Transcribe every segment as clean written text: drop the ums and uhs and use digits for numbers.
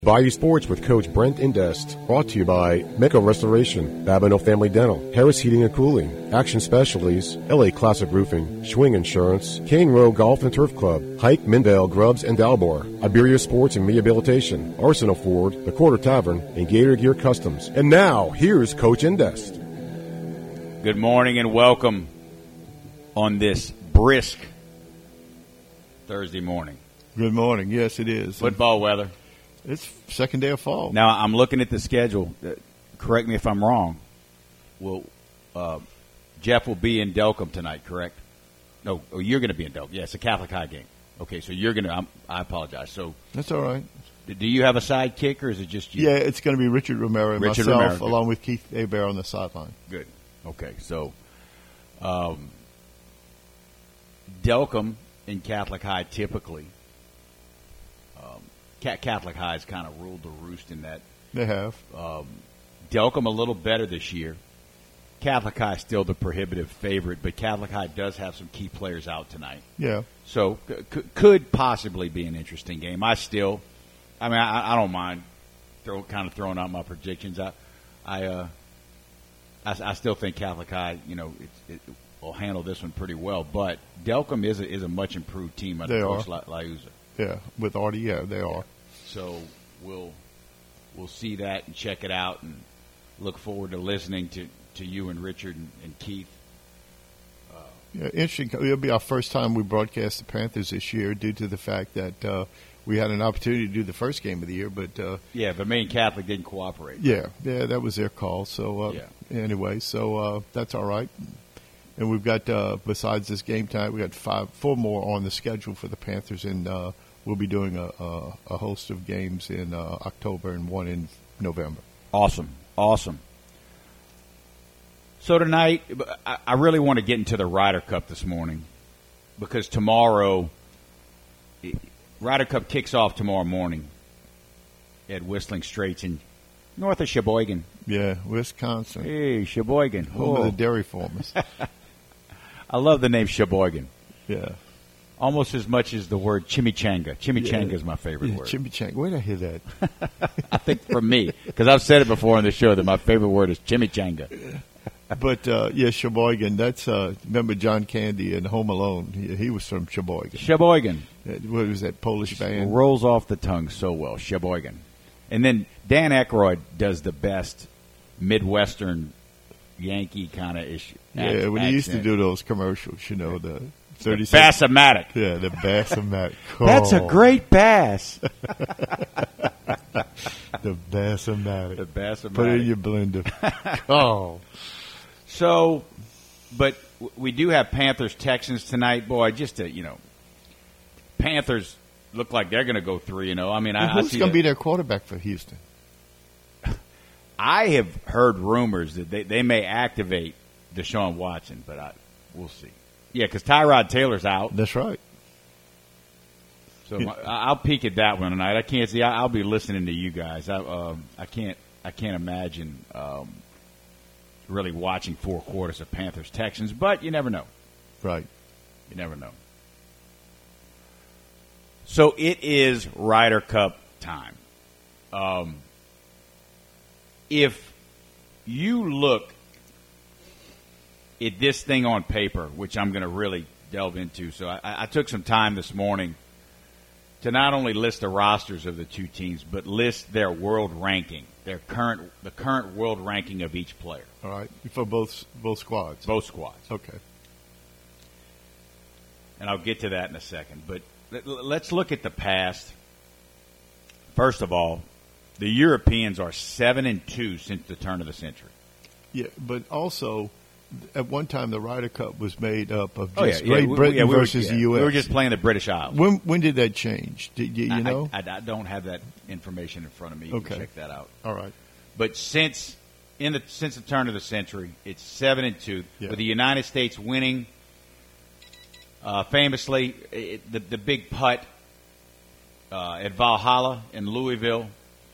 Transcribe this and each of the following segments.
Bayou Sports with Coach Brent Indest. Brought to you by Mecca Restoration, Babineau Family Dental, Harris Heating and Cooling, Action Specialties, LA Classic Roofing, Schwing Insurance, Cane Row Golf and Turf Club, Hike, Mindale, Grubbs, and Dalbor, Iberia Sports and Rehabilitation, Arsenal Ford, The Quarter Tavern, and Gator Gear Customs. And now, here's Coach Indest. Good morning and welcome on this brisk Thursday morning. Good morning. Yes, it is. Football weather. It's second day of fall. Now, I'm looking at the schedule. Correct me if I'm wrong. Jeff will be in Delcom tonight, correct? No, you're going to be in Delcom. Yeah, it's a Catholic High game. Okay, so you're going to I apologize. So that's all right. Do you have a sidekick, or is it just you? Yeah, it's going to be Richard Romero and myself, along with Keith Hebert on the sideline. Good. Okay, so Delcom and Catholic High typically – Catholic High has kind of ruled the roost in that. They have. Delcom a little better this year. Catholic High still the prohibitive favorite, but Catholic High does have some key players out tonight. Yeah. So could possibly be an interesting game. I don't mind throwing out my predictions. I still think Catholic High, it will handle this one pretty well. But Delcom is a much improved team under Coach Liuzza. Yeah, with Artie, yeah, they are. So we'll see that and check it out and look forward to listening to you and Richard and Keith. Yeah, interesting. It'll be our first time we broadcast the Panthers this year due to the fact that we had an opportunity to do the first game of the year, but but me and Catholic didn't cooperate. Yeah, that was their call. So anyway, that's all right. And we've got besides this game tonight, we got four more on the schedule for the Panthers, and we'll be doing a host of games in October and one in November. Awesome. So tonight, I really want to get into the Ryder Cup this morning because tomorrow, Ryder Cup kicks off tomorrow morning at Whistling Straits in north of Sheboygan. Yeah, Wisconsin. Hey, Sheboygan. Home of the dairy farmers. I love the name Sheboygan. Yeah. Almost as much as the word chimichanga. Chimichanga is my favorite word. Chimichanga. Where did I hear that? I think for me, because I've said it before on the show that my favorite word is chimichanga. But, Sheboygan, that's, remember John Candy in Home Alone? He was from Sheboygan. Sheboygan. What was that Polish band? Rolls off the tongue so well, Sheboygan. And then Dan Aykroyd does the best Midwestern Yankee kind of issue. Yeah, when he used to do those commercials, the 30 Bass-O-Matic. Yeah, the Bass-O-Matic. Oh. That's a great bass. The Bass-O-Matic. The Bass-O-Matic. Put it in your blender. Oh. So, but we do have Panthers-Texans tonight. Boy, Panthers look like they're going to go 3-0. Who's going to be their quarterback for Houston? I have heard rumors that they may activate Deshaun Watson, but we'll see. Yeah, because Tyrod Taylor's out. That's right. So I'll peek at that one tonight. I can't see. I'll be listening to you guys. I can't imagine really watching 4 quarters of Panthers Texans, but you never know. Right. You never know. So it is Ryder Cup time. If you look at this thing on paper, which I'm going to really delve into, so I took some time this morning to not only list the rosters of the two teams, but list their world ranking, the current world ranking of each player. All right, for both squads. Both squads. Okay. And I'll get to that in a second, but let's look at the past. First of all, the Europeans are 7-2 since the turn of the century. Yeah, but also at one time the Ryder Cup was made up of just Great Britain versus the U.S. We were just playing the British Isles. When did that change? You know? I don't have that information in front of me. You can check that out. All right. But since the turn of the century, it's 7-2, with the United States winning famously the big putt at Valhalla in Louisville,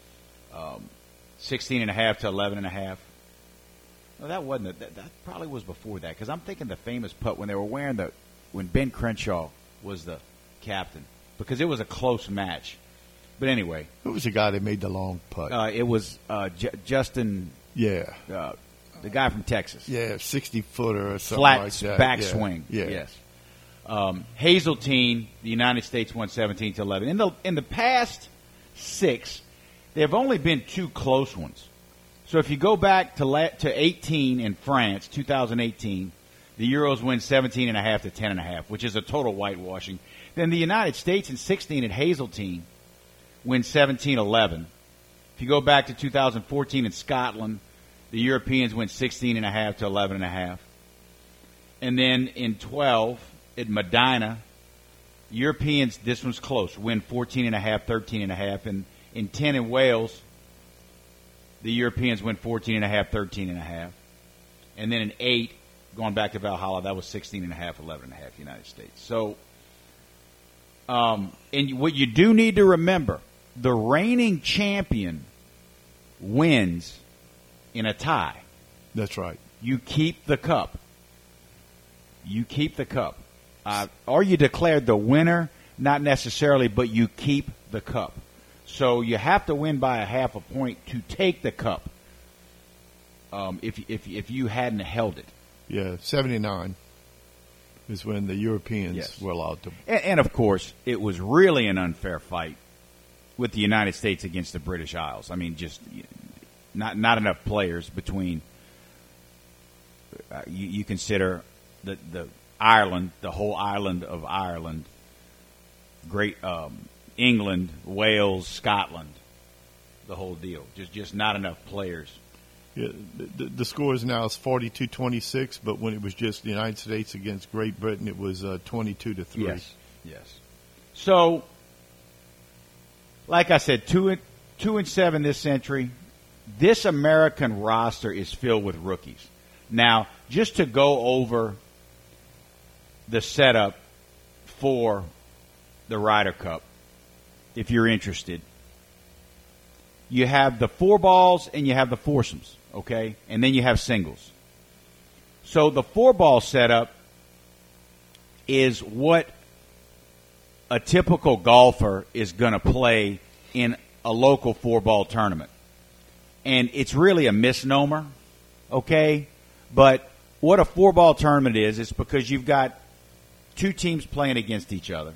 16.5 to 11.5. No, that wasn't it. That probably was before that, because I'm thinking the famous putt when they were wearing when Ben Crenshaw was the captain, because it was a close match. But anyway. Who was the guy that made the long putt? It was Justin. Yeah. The guy from Texas. Yeah, 60-footer or something Flat like that. backswing. Yeah. Yes. Hazeltine, the United States won 17-11. In the past 6, there have only been 2 close ones. So if you go back to 18 in France, 2018, the Euros win 17.5 to 10.5, which is a total whitewashing. Then the United States in 16 at Hazeltine win 17-11. If you go back to 2014 in Scotland, the Europeans went 16.5 to 11.5. And then in 12 at Medina, Europeans, this one's close, win 14.5, 13.5. And in 10 in Wales, the Europeans win 14.5, 13.5. And then in 8, going back to Valhalla, that was 16.5, 11.5 United States. So, and what you do need to remember, the reigning champion wins in a tie. That's right. You keep the cup. You keep the cup. Or you declared the winner, not necessarily, but you keep the cup. So you have to win by a half a point to take the cup if you hadn't held it. Yeah, 79 is when the Europeans were allowed to. And, of course, it was really an unfair fight with the United States against the British Isles. I mean, just not enough players between. You consider the Ireland, the whole island of Ireland, Great England, Wales, Scotland, the whole deal. Just not enough players. Yeah, the score is now 42-26, but when it was just the United States against Great Britain, it was 22-3. Yes. So, like I said, 2-7 this century. This American roster is filled with rookies. Now, just to go over the setup for the Ryder Cup, if you're interested, you have the 4 balls and you have the foursomes, okay? And then you have singles. So the 4-ball setup is what a typical golfer is going to play in a local 4-ball tournament. And it's really a misnomer, okay? But what a 4-ball tournament is because you've got 2 teams playing against each other.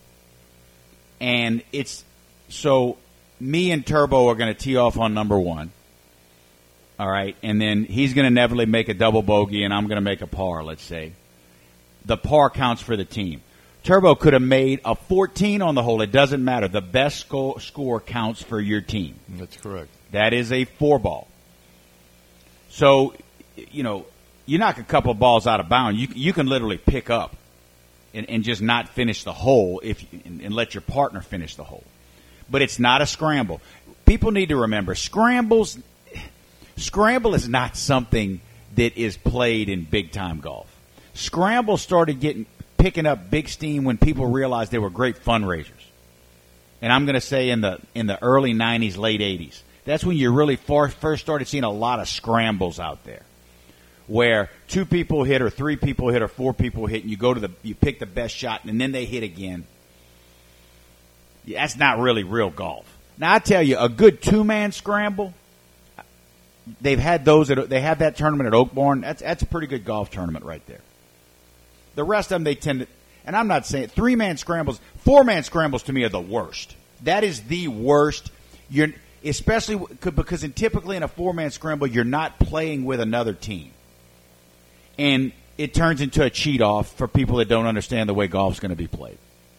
And it's so me and Turbo are going to tee off on number 1. All right. And then he's going to inevitably make a double bogey and I'm going to make a par, let's say. The par counts for the team. Turbo could have made a 14 on the hole. It doesn't matter. The best score counts for your team. That's correct. That is a 4-ball. So, you knock a couple of balls out of bounds, you can literally pick up and just not finish the hole and let your partner finish the hole. But it's not a scramble. People need to remember, scramble is not something that is played in big-time golf. Scramble started picking up big steam when people realized they were great fundraisers. And I'm going to say in the early 90s, late 80s. That's when you really first started seeing a lot of scrambles out there, where 2 people hit or 3 people hit or 4 people hit, and you pick the best shot, and then they hit again. That's not really real golf. Now I tell you, a good 2-man scramble. They've had those. They have that tournament at Oakbourne. That's a pretty good golf tournament right there. The rest of them, they tend to, and I'm not saying 3-man scrambles, 4-man scrambles to me are the worst. That is the worst. Especially because typically in a 4-man scramble, you're not playing with another team. And it turns into a cheat-off for people that don't understand the way golf's going to be played.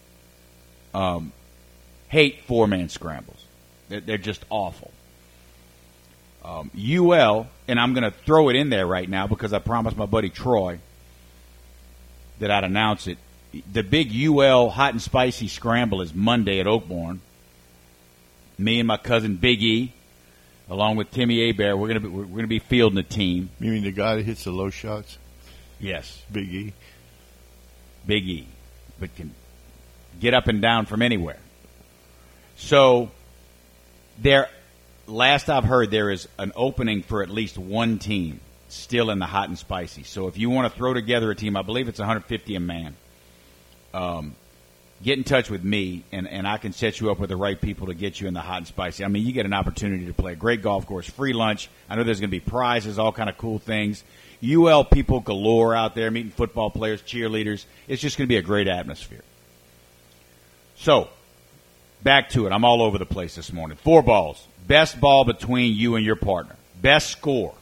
Hate 4-man scrambles. They're just awful. UL, and I'm going to throw it in there right now because I promised my buddy Troy that I'd announce it. The big UL Hot and Spicy Scramble is Monday at Oakbourne. Me and my cousin Big E, along with Timmy Abear, we're gonna be fielding the team. You mean the guy that hits the low shots? Yes, Big E. Big E, but can get up and down from anywhere. So, last I've heard, there is an opening for at least 1 team still in the Hot and Spicy. So if you want to throw together a team, I believe it's $150 a man. get in touch with me, and I can set you up with the right people to get you in the hot and spicy. I mean, you get an opportunity to play a great golf course, free lunch. I know there's going to be prizes, all kind of cool things. UL people galore out there, meeting football players, cheerleaders. It's just going to be a great atmosphere. So, back to it. I'm all over the place this morning. 4 balls. Best ball between you and your partner. Best score.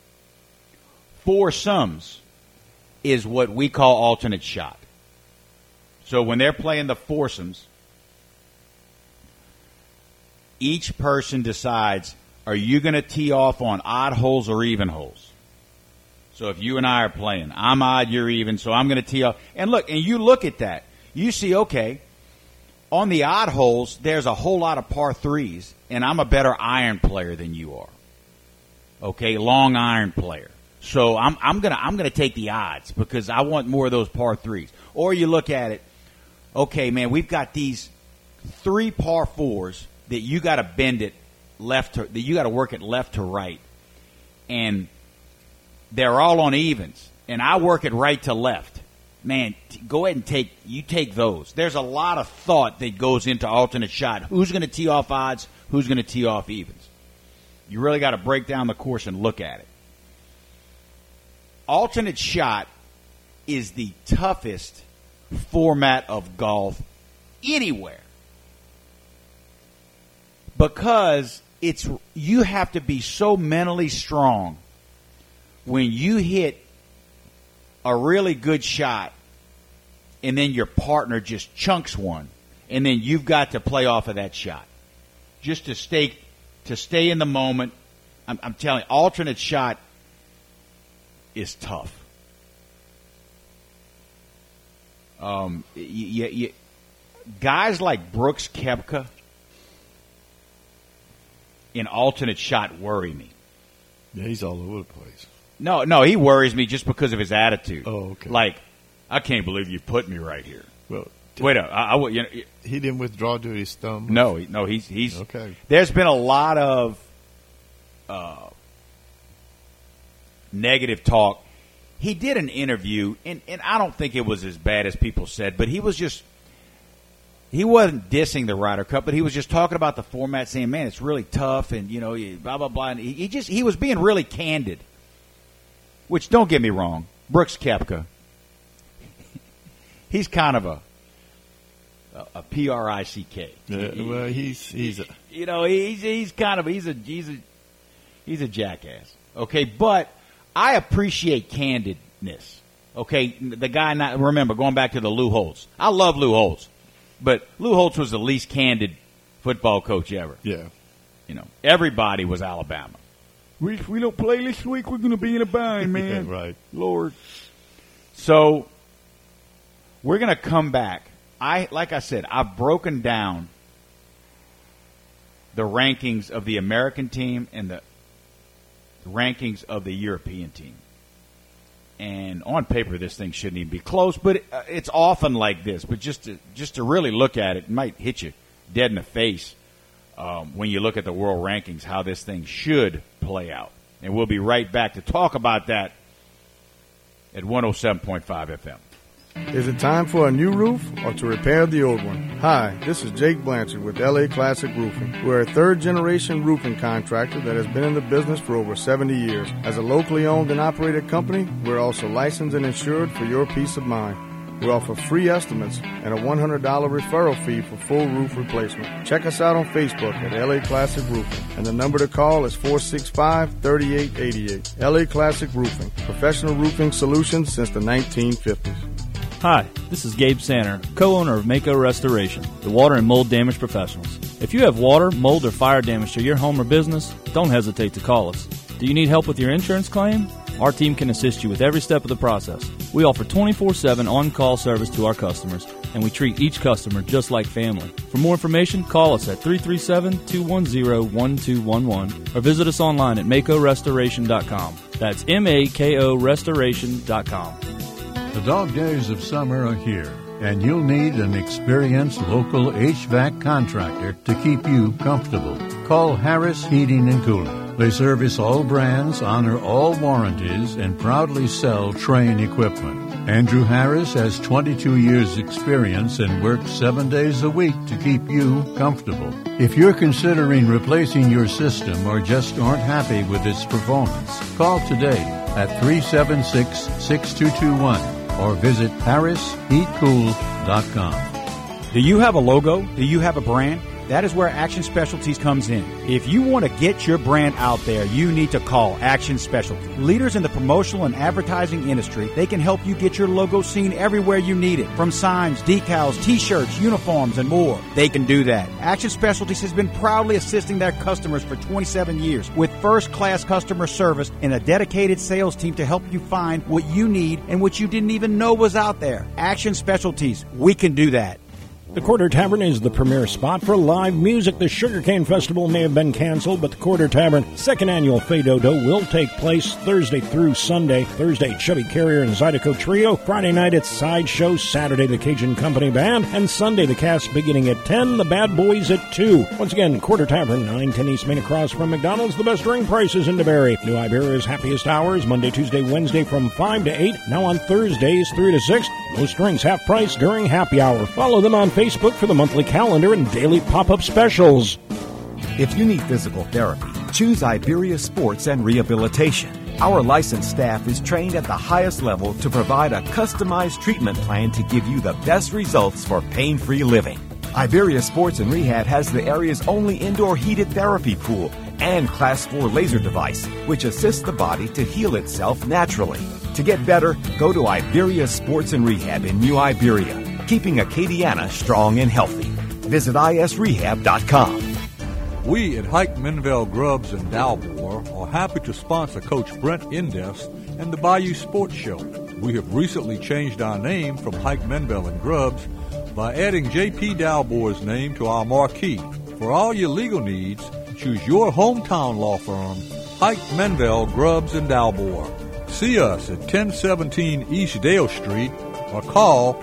Foursomes is what we call alternate shot. So when they're playing the foursomes, each person decides, are you going to tee off on odd holes or even holes? So if you and I are playing, I'm odd, you're even, so I'm going to tee off. And you look at that. You see, okay, on the odd holes, there's a whole lot of par threes, and I'm a better iron player than you are. Okay, long iron player. So I'm gonna take the odds because I want more of those par threes. Or you look at it, okay, man, we've got these 3 par 4s that you got to bend it that you got to work it left to right, and they're all on evens, and I work it right to left. Man, go ahead and take those. There's a lot of thought that goes into alternate shot. Who's going to tee off odds? Who's going to tee off evens? You really got to break down the course and look at it. Alternate shot is the toughest format of golf anywhere because you have to be so mentally strong when you hit a really good shot and then your partner just chunks one and then you've got to play off of that shot just to stay in the moment. I'm telling you, alternate shot is tough. Guys like Brooks Koepka in alternate shot worry me. Yeah, he's all over the place. No, he worries me just because of his attitude. Oh, okay. Like, I can't believe you put me right here. Well, wait a he didn't withdraw to his thumb. No, he's okay. There's been a lot of negative talk. He did an interview, and I don't think it was as bad as people said, but he wasn't dissing the Ryder Cup, but he was just talking about the format, saying, man, it's really tough, and, blah, blah, blah. And he was being really candid, which, don't get me wrong, Brooks Koepka, he's kind of a P-R-I-C-K. Well, he's a jackass. Okay, but I appreciate candidness. Okay, the guy. Remember, going back to the Lou Holtz. I love Lou Holtz, but Lou Holtz was the least candid football coach ever. Yeah, everybody was Alabama. If we don't play this week, we're going to be in a bind, man. Yeah, right, Lord. So we're going to come back. Like I said, I've broken down the rankings of the American team and the rankings of the European team. And on paper, this thing shouldn't even be close, but it's often like this. But just to really look at it, it might hit you dead in the face when you look at the world rankings, how this thing should play out. And we'll be right back to talk about that at 107.5 FM. Is it time for a new roof or to repair the old one? Hi, this is Jake Blanchard with LA Classic Roofing. We're a third-generation roofing contractor that has been in the business for over 70 years. As a locally owned and operated company, we're also licensed and insured for your peace of mind. We offer free estimates and a $100 referral fee for full roof replacement. Check us out on Facebook at LA Classic Roofing, and the number to call is 465-3888. LA Classic Roofing, professional roofing solutions since the 1950s. Hi, this is Gabe Sanner, co-owner of Mako Restoration, the water and mold damage professionals. If you have water, mold, or fire damage to your home or business, don't hesitate to call us. Do you need help with your insurance claim? Our team can assist you with every step of the process. We offer 24/7 on-call service to our customers, and we treat each customer just like family. For more information, call us at 337-210-1211 or visit us online at MakoRestoration.com. That's MAKO Restoration.com. The dog days of summer are here, and you'll need an experienced local HVAC contractor to keep you comfortable. Call Harris Heating and Cooling. They service all brands, honor all warranties, and proudly sell Trane equipment. Andrew Harris has 22 years' experience and works 7 days a week to keep you comfortable. If you're considering replacing your system or just aren't happy with its performance, call today at 376-6221 or visit harrisheatcool.com. Do you have a logo? Do you have a brand? That is where Action Specialties comes in. If you want to get your brand out there, you need to call Action Specialties. Leaders in the promotional and advertising industry, they can help you get your logo seen everywhere you need it. From signs, decals, t-shirts, uniforms, and more. They can do that. Action Specialties has been proudly assisting their customers for 27 years with first-class customer service and a dedicated sales team to help you find what you need and what you didn't even know was out there. Action Specialties, we can do that. The Quarter Tavern is the premier spot for live music. The Sugarcane Festival may have been canceled, but the Quarter Tavern second annual Fado will take place Thursday through Sunday. Thursday, Chubby Carrier and Zydeco Trio. Friday night, it's Sideshow. Saturday, the Cajun Company Band. And Sunday, the cast beginning at 10, the Bad Boys at 2. Once again, Quarter Tavern, 910 East Main across from McDonald's. The best drink prices in DeBary. New Iberia's happiest hours, Monday, Tuesday, Wednesday from 5 to 8. Now on Thursdays, 3 to 6. Most drinks half price during happy hour. Follow them on Facebook for the monthly calendar and daily pop-up specials. If you need physical therapy, choose Iberia Sports and Rehabilitation. Our licensed staff is trained at the highest level to provide a customized treatment plan to give you the best results for pain-free living. Iberia Sports and Rehab has the area's only indoor heated therapy pool and Class 4 laser device, which assists the body to heal itself naturally. To get better, go to Iberia Sports and Rehab in New Iberia, keeping Acadiana strong and healthy. Visit isrehab.com. We at Hike Menville Grubs in Dalmore are happy to sponsor Coach Brent Indest and the Bayou Sports Show. We have recently changed our name from Hike Menville and Grubs by adding J.P. Dalmore's name to our marquee. For all your legal needs, choose your hometown law firm, Hike Menville Grubs in Dalmore. See us at 1017 East Dale Street or call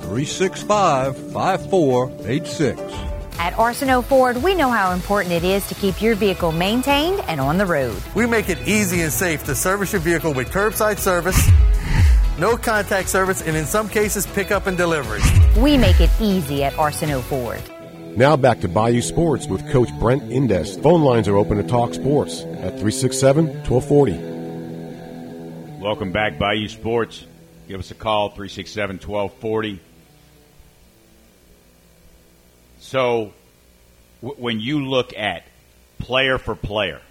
365-5486. At Arsenault Ford, we know how important it is to keep your vehicle maintained and on the road. We make it easy and safe to service your vehicle with curbside service, no contact service, and in some cases, pickup and delivery. We make it easy at Arsenault Ford. Now back to Bayou Sports with Coach Brent Indest. Phone lines are open to talk sports at 367-1240. Welcome back, Bayou Sports. Give us a call, 367-1240. So, when you look at player for player,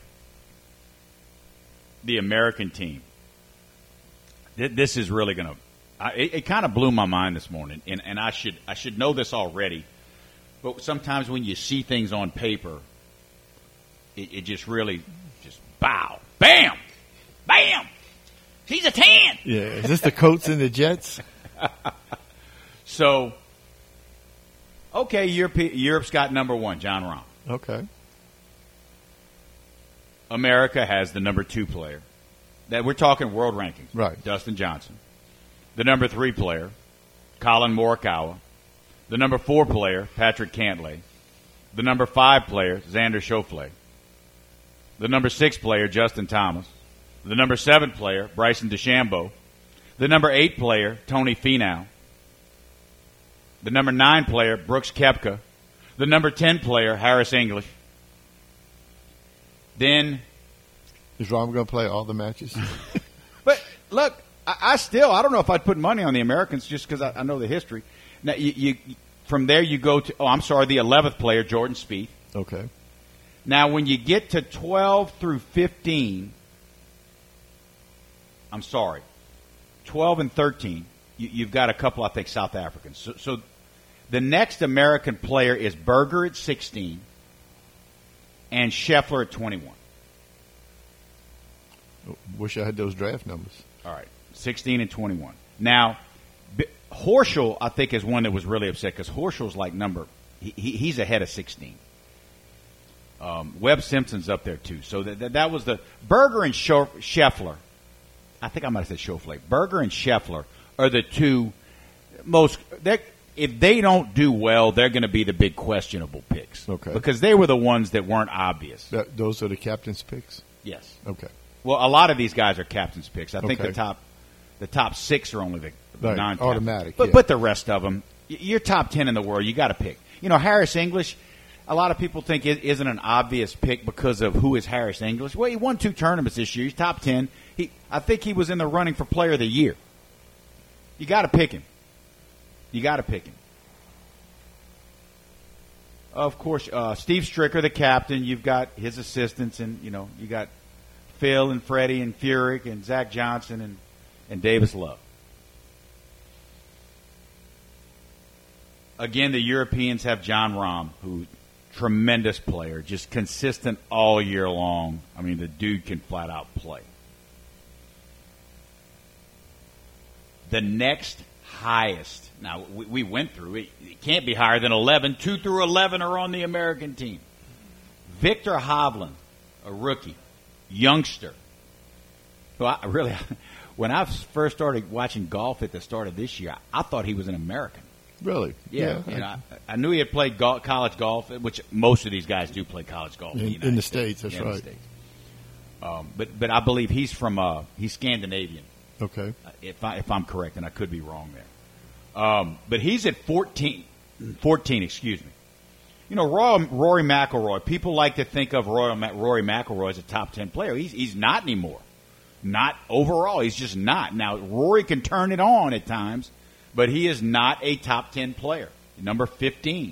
the American team, this is really going to it kind of blew my mind this morning, and I should know this already, but sometimes when you see things on paper, it just really just bow, bam, bam. He's a 10. Yeah, is this the Colts and the Jets? So, okay, Europe's got number 1, John Rahm. Okay. America has the number 2 player. That we're talking world rankings. Right. Dustin Johnson. The number 3 player, Colin Morikawa. The number 4 player, Patrick Cantlay. The number 5 player, Xander Schauffele. The number 6 player, Justin Thomas. The number 7 player, Bryson DeChambeau. The number 8 player, Tony Finau. The number 9 player, Brooks Koepka. The number 10 player, Harris English. Then... Is Rahm going to play all the matches? But, look, I don't know if I'd put money on the Americans just because I know the history. Now, you from there you go to, the 11th player, Jordan Spieth. Okay. Now, when you get to 12 through 15... 12 and 13, you've got a couple, I think, South Africans. So the next American player is Berger at 16 and Scheffler at 21. Wish I had those draft numbers. All right, 16 and 21. Now, Horschel, I think, is one that was really upset because Horschel's like he's ahead of 16. Webb Simpson's up there, too. So that was the Berger and Scheffler. I think I might have said Schauffele. Berger and Scheffler are the two most. If they don't do well, they're going to be the big questionable picks. Okay. Because they were the ones that weren't obvious. Those are the captain's picks? Yes. Okay. Well, a lot of these guys are captain's picks. I think the top The top 6 are only the Right, non-top. automatic, But yeah. but the rest of them, you're top 10 in the world. You got to pick. Harris English. A lot of people think it isn't an obvious pick because of who is Harris English. Well, he won 2 tournaments this year. He's top 10. I think he was in the running for Player of the Year. You got to pick him. You got to pick him. Of course, Steve Stricker, the captain. You've got his assistants, and you got Phil and Freddie and Furyk and Zach Johnson and Davis Love. Again, the Europeans have John Rahm, who tremendous player, just consistent all year long. I mean, the dude can flat out play. The next highest, now we went through it. It can't be higher than 11. 2 through 11 are on the American team. Victor Hovland, a rookie, youngster. Well, when I first started watching golf at the start of this year, I thought he was an American. Really? Yeah. I knew he had played college golf, which most of these guys do play college golf in the States. That's right. But I believe he's he's Scandinavian. Okay. If I'm correct, and I could be wrong there. But he's at 14, excuse me. Rory McIlroy, people like to think of Rory McIlroy as a top 10 player. He's not anymore. Not overall. He's just not. Now, Rory can turn it on at times, but he is not a top 10 player. Number 15.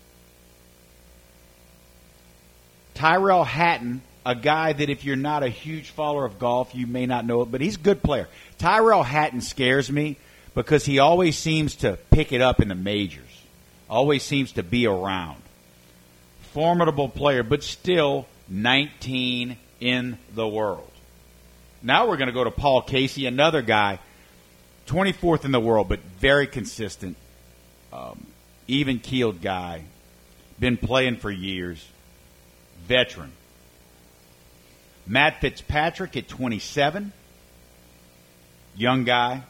Tyrell Hatton, a guy that if you're not a huge follower of golf, you may not know it, but he's a good player. Tyrell Hatton scares me because he always seems to pick it up in the majors. Always seems to be around. Formidable player, but still 19 in the world. Now we're going to go to Paul Casey, another guy, 24th in the world, but very consistent, even-keeled guy, been playing for years, veteran. Matt Fitzpatrick at 27, young guy.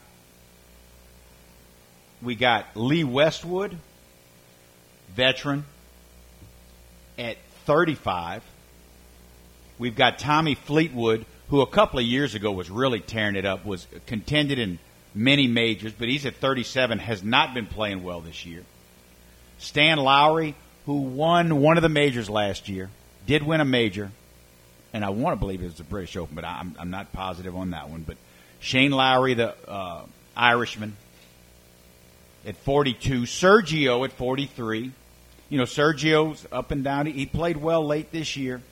We got Lee Westwood, veteran, at 35. We've got Tommy Fleetwood, who a couple of years ago was really tearing it up, was contended in many majors, but he's at 37, has not been playing well this year. Stan Lowry, who won one of the majors last year, did win a major, and I want to believe it was the British Open, but I'm not positive on that one. But Shane Lowry, the Irishman, at 42. Sergio at 43. Sergio's up and down. He played well late this year.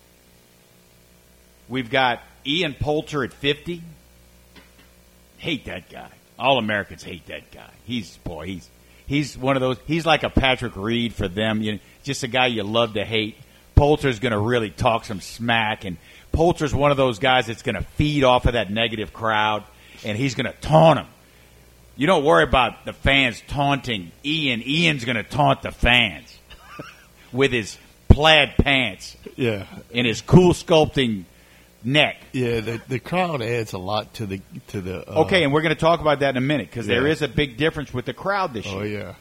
We've got Ian Poulter at 50. Hate that guy. All Americans hate that guy. He's one of those. He's like a Patrick Reed for them. Just a guy you love to hate. Poulter's going to really talk some smack, and Poulter's one of those guys that's going to feed off of that negative crowd, and he's going to taunt them. You don't worry about the fans taunting Ian. Ian's going to taunt the fans with his plaid pants, and his cool sculpting neck. Yeah, the crowd adds a lot to the. Okay, and we're going to talk about that in a minute because there is a big difference with the crowd this year. Oh yeah.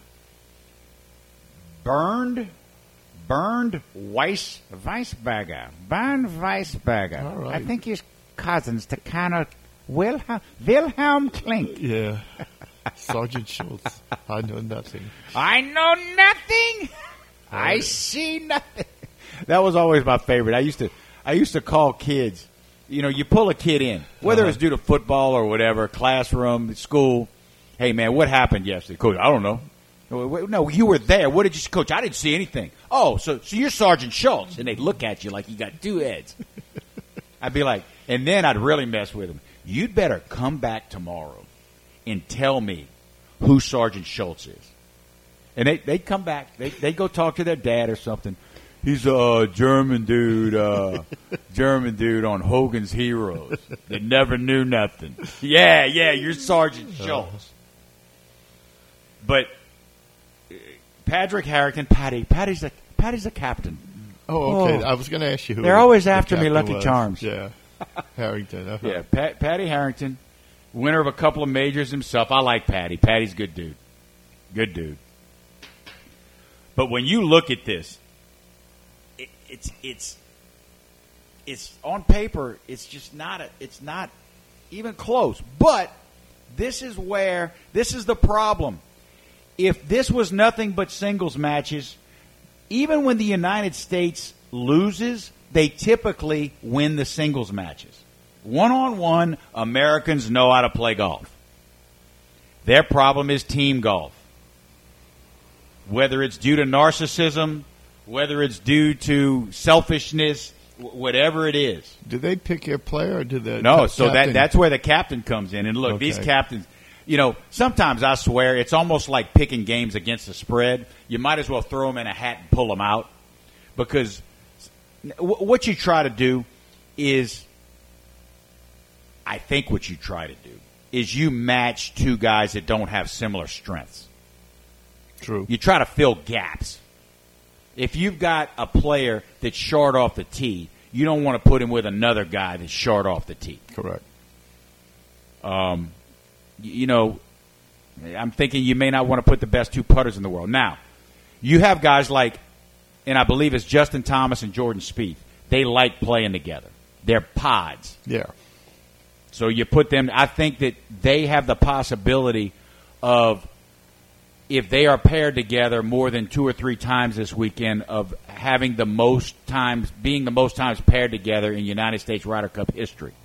Bernd Weisberger. Bernd Weisberger. All right. I think he's cousins to Connor Wilhelm Klink. Yeah. Sergeant Schultz. I know nothing. I know nothing. I see nothing. That was always my favorite. I used to call kids. You pull a kid in, whether it's due to football or whatever, classroom, school. Hey man, what happened yesterday, Coach? I don't know. No, you were there. What did you, Coach? I didn't see anything. Oh, so you're Sergeant Schultz, and they'd look at you like you got two heads. I'd be like, and then I'd really mess with them. You'd better come back tomorrow and tell me who Sergeant Schultz is. And they'd come back. They'd go talk to their dad or something. He's a German dude on Hogan's Heroes that never knew nothing. Yeah, you're Sergeant Schultz. But Patrick Harrington, Patty's the captain. Oh, okay. I was going to ask you who. They're always after me, Lucky Charms. Yeah, Harrington. Uh-huh. Yeah, Patty Harrington, winner of a couple of majors himself. I like Patty. Patty's a good dude. Good dude. But when you look at this, it's on paper. It's just not. It's not even close. But This is the problem. If this was nothing but singles matches, even when the United States loses, they typically win the singles matches. One-on-one, Americans know how to play golf. Their problem is team golf. Whether it's due to narcissism, whether it's due to selfishness, whatever it is. Do they pick your player or do the No, so captain? that's where the captain comes in. And look, these captains, sometimes I swear it's almost like picking games against the spread. You might as well throw them in a hat and pull them out, because what you try to do is, I think what you try to do is you match two guys that don't have similar strengths. True. You try to fill gaps. If you've got a player that's short off the tee, you don't want to put him with another guy that's short off the tee. Correct. I'm thinking you may not want to put the best two putters in the world. Now, you have guys like, and I believe it's Justin Thomas and Jordan Spieth. They like playing together. They're pods. Yeah. So you put them, I think that they have the possibility of, if they are paired together more than 2 or 3 times this weekend, of having the most times, being the most times paired together in United States Ryder Cup history.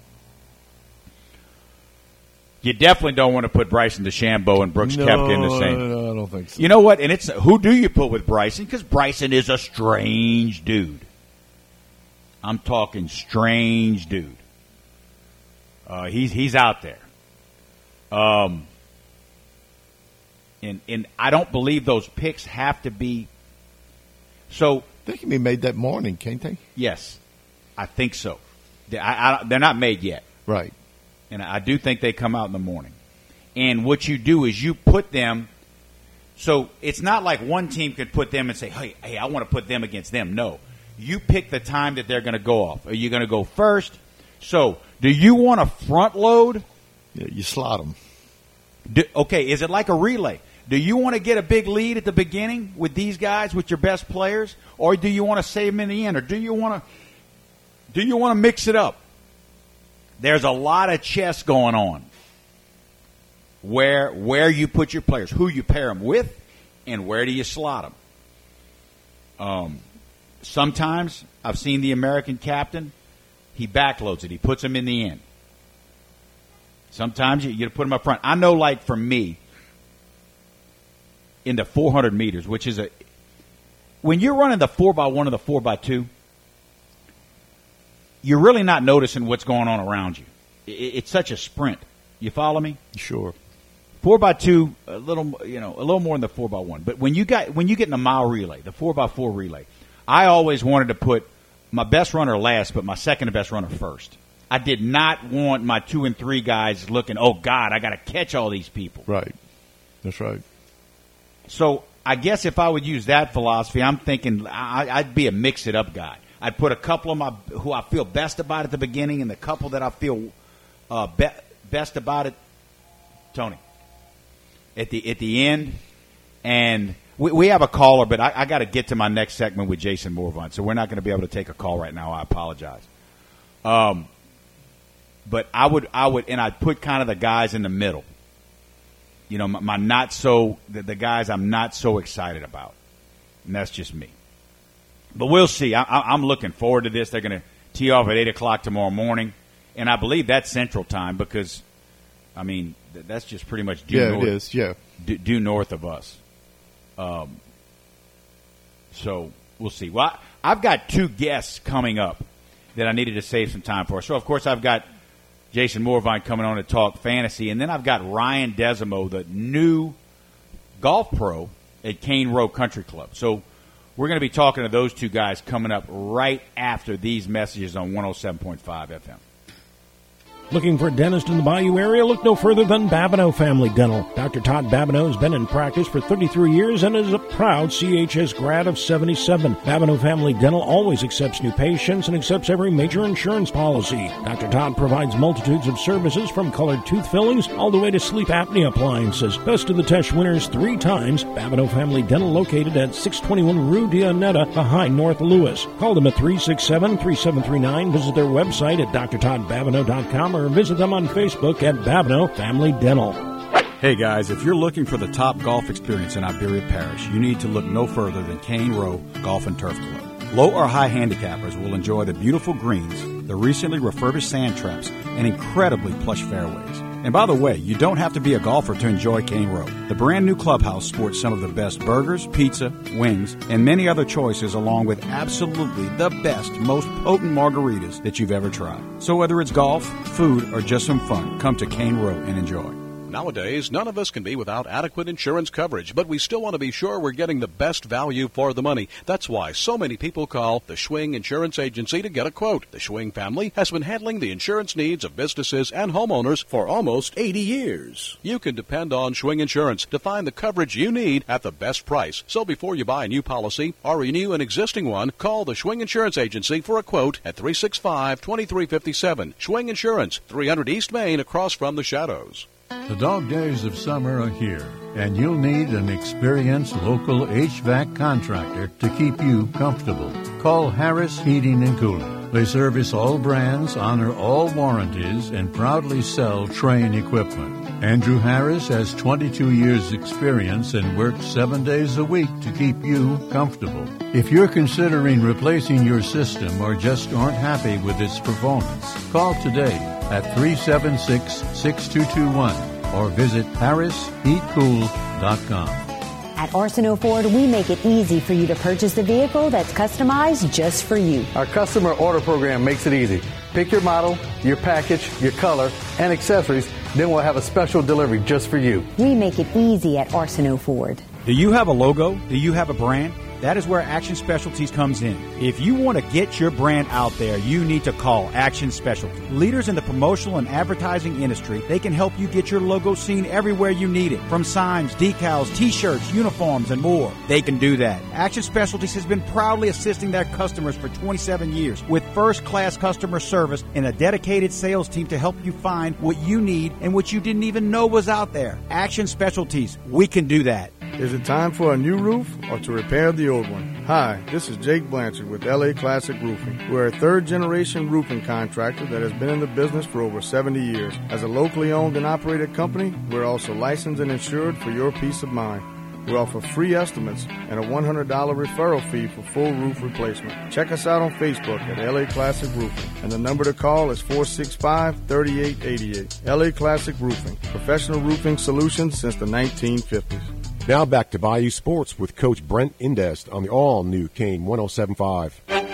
You definitely don't want to put Bryson DeChambeau and Brooks Koepka in the same. No, I don't think so. You know what? And it's, who do you put with Bryson? Because Bryson is a strange dude. I'm talking strange dude. He's out there. And I don't believe those picks have to be. So they can be made that morning, can't they? Yes, I think so. They're not made yet. Right. And I do think they come out in the morning. And what you do is you put them. So it's not like one team could put them and say, hey, I want to put them against them. No. You pick the time that they're going to go off. Are you going to go first? So do you want to front load? Yeah, you slot them. Okay, is it like a relay? Do you want to get a big lead at the beginning with these guys, with your best players, or do you want to save them in the end, or do you want to mix it up? There's a lot of chess going on. Where you put your players, who you pair them with, and where do you slot them? Sometimes I've seen the American captain, he backloads it. He puts them in the end. Sometimes you put them up front. I know, like for me, in the 400 meters, which is when you're running the 4x1 or the 4x2, you're really not noticing what's going on around you. It's such a sprint. You follow me? Sure. 4x2, a little more than the 4x1. But when you get in the mile relay, the 4x4 relay, I always wanted to put my best runner last, but my second best runner first. I did not want my 2 and 3 guys looking, oh, God, I got to catch all these people. Right. That's right. So I guess if I would use that philosophy, I'm thinking I'd be a mix-it-up guy. I'd put a couple of who I feel best about at the beginning and the couple that I feel best about it, Tony, at the end. And we have a caller, but I got to get to my next segment with Jason Morvant, so we're not going to be able to take a call right now. I apologize. But I would, and I'd put kind of the guys in the middle. The guys I'm not so excited about. And that's just me. But we'll see. I'm looking forward to this. They're going to tee off at 8 o'clock tomorrow morning. And I believe that's Central Time because, that's just pretty much due north. It is, yeah. Due north of us. So we'll see. Well, I've got 2 guests coming up that I needed to save some time for. So, of course, I've got Jason Morvant coming on to talk fantasy. And then I've got Ryan Desimo, the new golf pro at Cane Row Country Club. So we're going to be talking to those 2 guys coming up right after these messages on 107.5 FM. Looking for a dentist in the Bayou area? Look no further than Babineau Family Dental. Dr. Todd Babineau has been in practice for 33 years and is a proud CHS grad of 77. Babineau Family Dental always accepts new patients and accepts every major insurance policy. Dr. Todd provides multitudes of services from colored tooth fillings all the way to sleep apnea appliances. Best of the Tesh winners 3 times. Babineau Family Dental located at 621 Rue Dionetta behind North Lewis. Call them at 367-3739. Visit their website at drtoddbabineau.com or or visit them on Facebook at Babineau Family Dental. Hey guys, if you're looking for the top golf experience in Iberia Parish, you need to look no further than Cane Row Golf and Turf Club. Low or high handicappers will enjoy the beautiful greens, the recently refurbished sand traps, and incredibly plush fairways. And by the way, you don't have to be a golfer to enjoy Cane Row. The brand new clubhouse sports some of the best burgers, pizza, wings, and many other choices, along with absolutely the best, most potent margaritas that you've ever tried. So whether it's golf, food, or just some fun, come to Cane Row and enjoy. Nowadays, none of us can be without adequate insurance coverage, but we still want to be sure we're getting the best value for the money. That's why so many people call the Schwing Insurance Agency to get a quote. The Schwing family has been handling the insurance needs of businesses and homeowners for almost 80 years. You can depend on Schwing Insurance to find the coverage you need at the best price. So before you buy a new policy or renew an existing one, call the Schwing Insurance Agency for a quote at 365-2357. Schwing Insurance, 300 East Main, across from the Shadows. The dog days of summer are here, and you'll need an experienced local HVAC contractor to keep you comfortable. Call Harris Heating and Cooling. They service all brands, honor all warranties, and proudly sell Trane equipment. Andrew Harris has 22 years' experience and works 7 days a week to keep you comfortable. If you're considering replacing your system or just aren't happy with its performance, call today at 376-6221 or visit harrisheatcool.com. At Arsenault Ford, we make it easy for you to purchase a vehicle that's customized just for you. Our customer order program makes it easy. Pick your model, your package, your color, and accessories, then we'll have a special delivery just for you. We make it easy at Arsenault Ford. Do you have a logo? Do you have a brand? That is where Action Specialties comes in. If you want to get your brand out there, you need to call Action Specialties. Leaders in the promotional and advertising industry, they can help you get your logo seen everywhere you need it. From signs, decals, t-shirts, uniforms, and more. They can do that. Action Specialties has been proudly assisting their customers for 27 years with first-class customer service and a dedicated sales team to help you find what you need and what you didn't even know was out there. Action Specialties, we can do that. Is it time for a new roof or to repair the old one? Hi, this is Jake Blanchard with LA Classic Roofing. We're a third-generation roofing contractor that has been in the business for over 70 years. As a locally owned and operated company, we're also licensed and insured for your peace of mind. We offer free estimates and a $100 referral fee for full roof replacement. Check us out on Facebook at LA Classic Roofing, and the number to call is 465-3888. LA Classic Roofing, professional roofing solutions since the 1950s. Now back to Bayou Sports with Coach Brent Indest on the all-new Kane 107.5.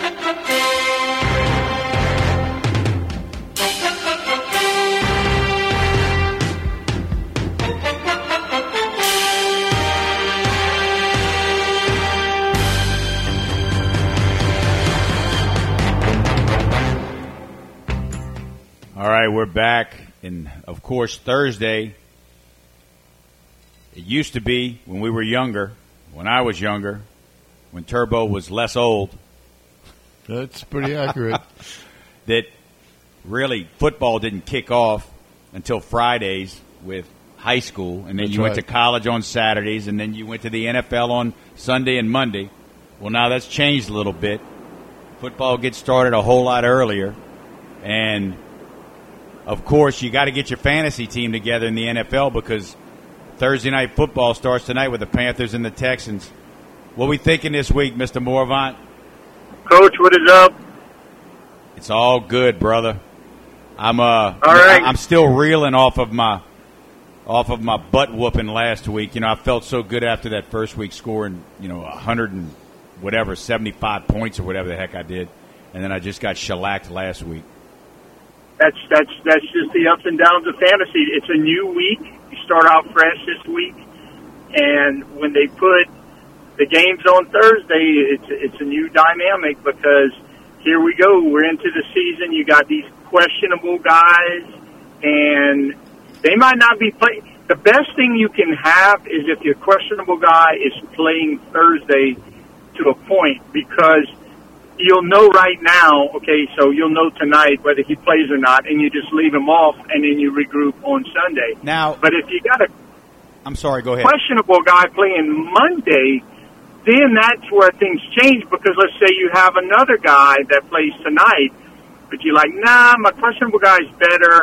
All right, we're back, and of course Thursday. It used to be when we were younger, when I was younger, when Turbo was less old. That's pretty accurate. That really football didn't kick off until Fridays with high school, and then you went to college on Saturdays, and then you went to the NFL on Sunday and Monday. Well, now that's changed a little bit. Football gets started a whole lot earlier, and of course you got to get your fantasy team together in the NFL because Thursday night football starts tonight with the Panthers and the Texans. What are we thinking this week, Mr. Morvant? Coach, what is up? It's all good, brother. All right. I'm still reeling off of my butt whooping last week. You know, I felt so good after that first week scoring, 100 and whatever, 75 points or whatever the heck I did, and then I just got shellacked last week. That's just the ups and downs of fantasy. It's a new week. You start out fresh this week, and when they put the games on Thursday, it's a new dynamic because here we go. We're into the season. You got these questionable guys, and they might not be playing. The best thing you can have is if your questionable guy is playing Thursday to a point because you'll know right now, okay, so you'll know tonight whether he plays or not, and you just leave him off, and then you regroup on Sunday. Now, but if you got a go ahead. Questionable guy playing Monday, then that's where things change because let's say you have another guy that plays tonight, but you're like, nah, my questionable guy's better.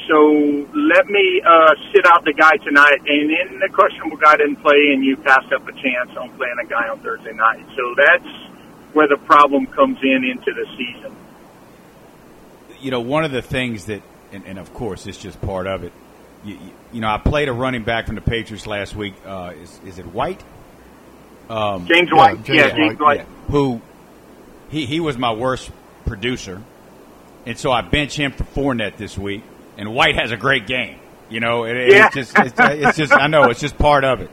so let me sit out the guy tonight, and then the questionable guy didn't play, and you passed up a chance on playing a guy on Thursday night. So that's where the problem comes into the season. You know, one of the things that, and of course, it's just part of it. You know, I played a running back from the Patriots last week. Is it White? James White. James White. Yeah, who he was my worst producer, and so I bench him for Fournette this week. And White has a great game. You know, it's just I know it's just part of it.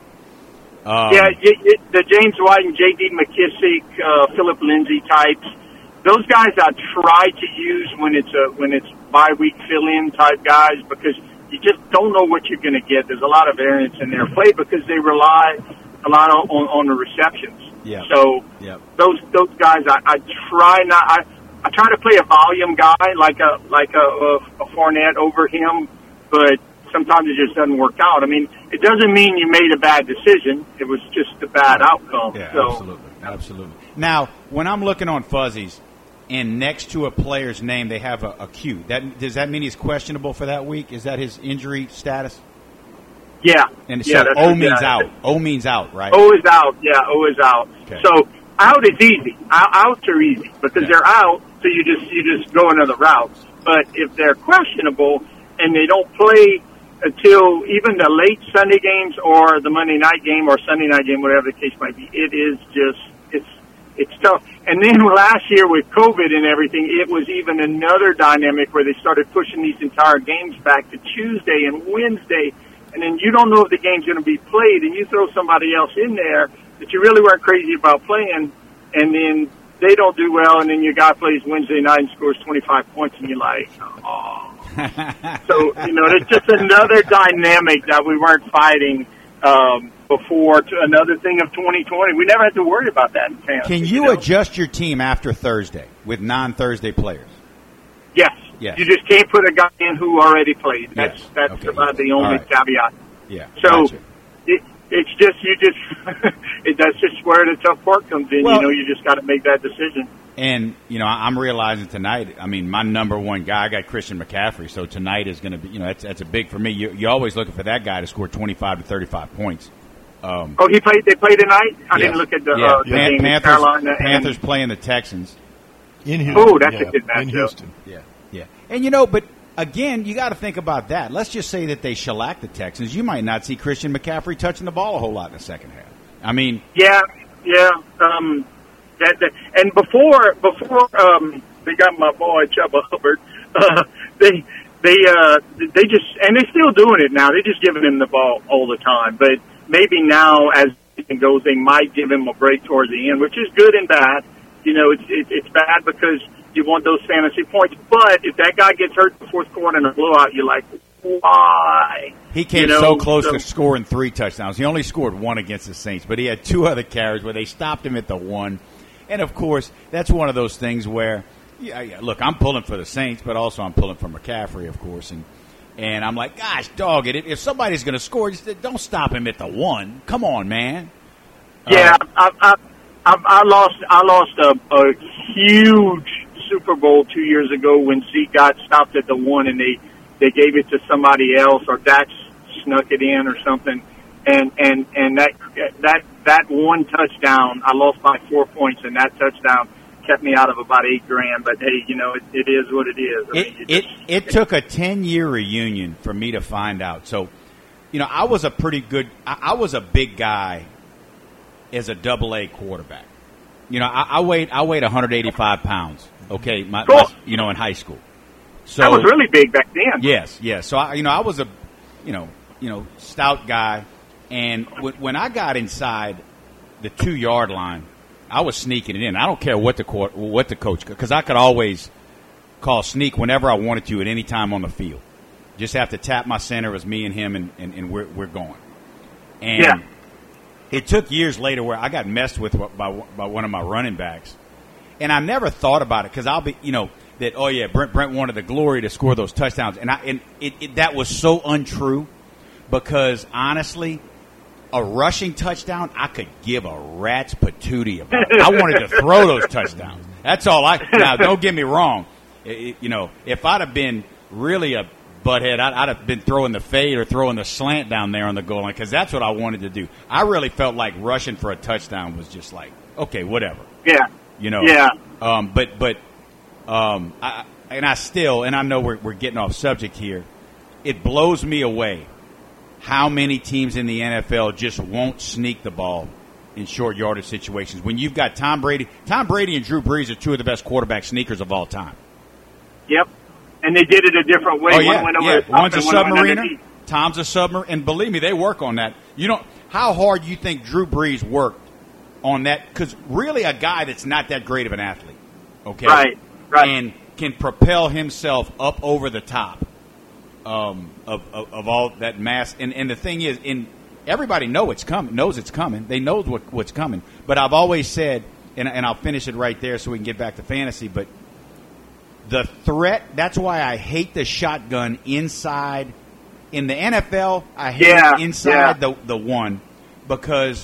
The James White and J.D. McKissick, Philip Lindsay types. Those guys I try to use when it's bye-week fill-in type guys, because you just don't know what you're going to get. There's a lot of variance in their play because they rely a lot on the receptions. Yeah. So those guys I try not. I try to play a volume guy like a Fournette over him, but sometimes it just doesn't work out. I mean, it doesn't mean you made a bad decision. It was just a bad outcome. Yeah, so. Absolutely. Now, when I'm looking on Fuzzies, and next to a player's name they have a Q, does that mean he's questionable for that week? Is that his injury status? Yeah. And so O means out. O means out, right? O is out. Yeah, O is out. Okay. So out is easy. Outs are easy because they're out. So you just go another route. But if they're questionable and they don't play until even the late Sunday games or the Monday night game or Sunday night game, whatever the case might be, it is just it's tough. And then last year with COVID and everything, it was even another dynamic where they started pushing these entire games back to Tuesday and Wednesday, and then you don't know if the game's going to be played, and you throw somebody else in there that you really weren't crazy about playing, and then they don't do well, and then your guy plays Wednesday night and scores 25 points, and you're like, oh. So, it's just another dynamic that we weren't fighting before, to another thing of 2020. We never had to worry about that in fantasy. Can you adjust your team after Thursday with non-Thursday players? Yes. You just can't put a guy in who already played. That's about the only caveat. Yeah. So it's just that's just where the tough part comes in. Well, you just got to make that decision. And I'm realizing tonight. I mean, my number one guy, I got Christian McCaffrey. So tonight is going to be, that's a big for me. You're always looking for that guy to score 25 to 35 points. They play tonight. I didn't look at the game in Carolina. Panthers playing the Texans in Houston. Oh, that's a good matchup. In Houston. Yeah. And but again, you got to think about that. Let's just say that they shellac the Texans. You might not see Christian McCaffrey touching the ball a whole lot in the second half. I mean, yeah. And before they got my boy Chuba Hubbard, they just, and they're still doing it now. They're just giving him the ball all the time. But maybe now, as it goes, they might give him a break towards the end, which is good and bad. It's bad because you want those fantasy points. But if that guy gets hurt in the fourth quarter in a blowout, you're like, why? He came so close to scoring 3 touchdowns. He only scored 1 against the Saints, but he had 2 other carries where they stopped him at the 1. And, of course, that's one of those things where, look, I'm pulling for the Saints, but also I'm pulling for McCaffrey, of course. And I'm like, gosh, dog it. If somebody's going to score, don't stop him at the 1. Come on, man. Yeah, I lost a huge Super Bowl 2 years ago when Zeke got stopped at the 1 and they gave it to somebody else, or Dax snuck it in or something. And that one touchdown, I lost by 4 points, and that touchdown kept me out of about $8,000. But hey, it is what it is. It took a 10-year reunion for me to find out. So, I was a I was a big guy as a AA quarterback. I weighed 185 pounds. Okay, in high school. So that was really big back then. Yes. So I was a, stout guy, and when I got inside the 2-yard line, I was sneaking it in. I don't care what the coach, because I could always call sneak whenever I wanted to at any time on the field. Just have to tap my center. It was me and him, and we're going. And it took years later where I got messed with by one of my running backs, and I never thought about it because I'll be, that Brent wanted the glory to score those touchdowns, and that was so untrue, because honestly, a rushing touchdown I could give a rat's patootie about. I wanted to throw those touchdowns. That's all now. Don't get me wrong. If I'd have been really a butthead, I'd have been throwing the fade or throwing the slant down there on the goal line because that's what I wanted to do. I really felt like rushing for a touchdown was just like, okay, whatever. Yeah. You know. Yeah. I know we're getting off subject here. It blows me away how many teams in the NFL just won't sneak the ball in short yardage situations. When you've got Tom Brady and Drew Brees are two of the best quarterback sneakers of all time. Yep. And they did it a different way. Oh, yeah. One went over the top One's a and one went submariner. underneath. Tom's a submariner. And believe me, they work on that. How hard you think Drew Brees worked on that? Because really a guy that's not that great of an athlete. Okay. Right. And can propel himself up over the top of all that mass. And the thing is, everybody knows it's coming. They know what's coming. But I've always said, and I'll finish it right there so we can get back to fantasy, but the threat, that's why I hate the shotgun inside. In the NFL, I hate it inside the one because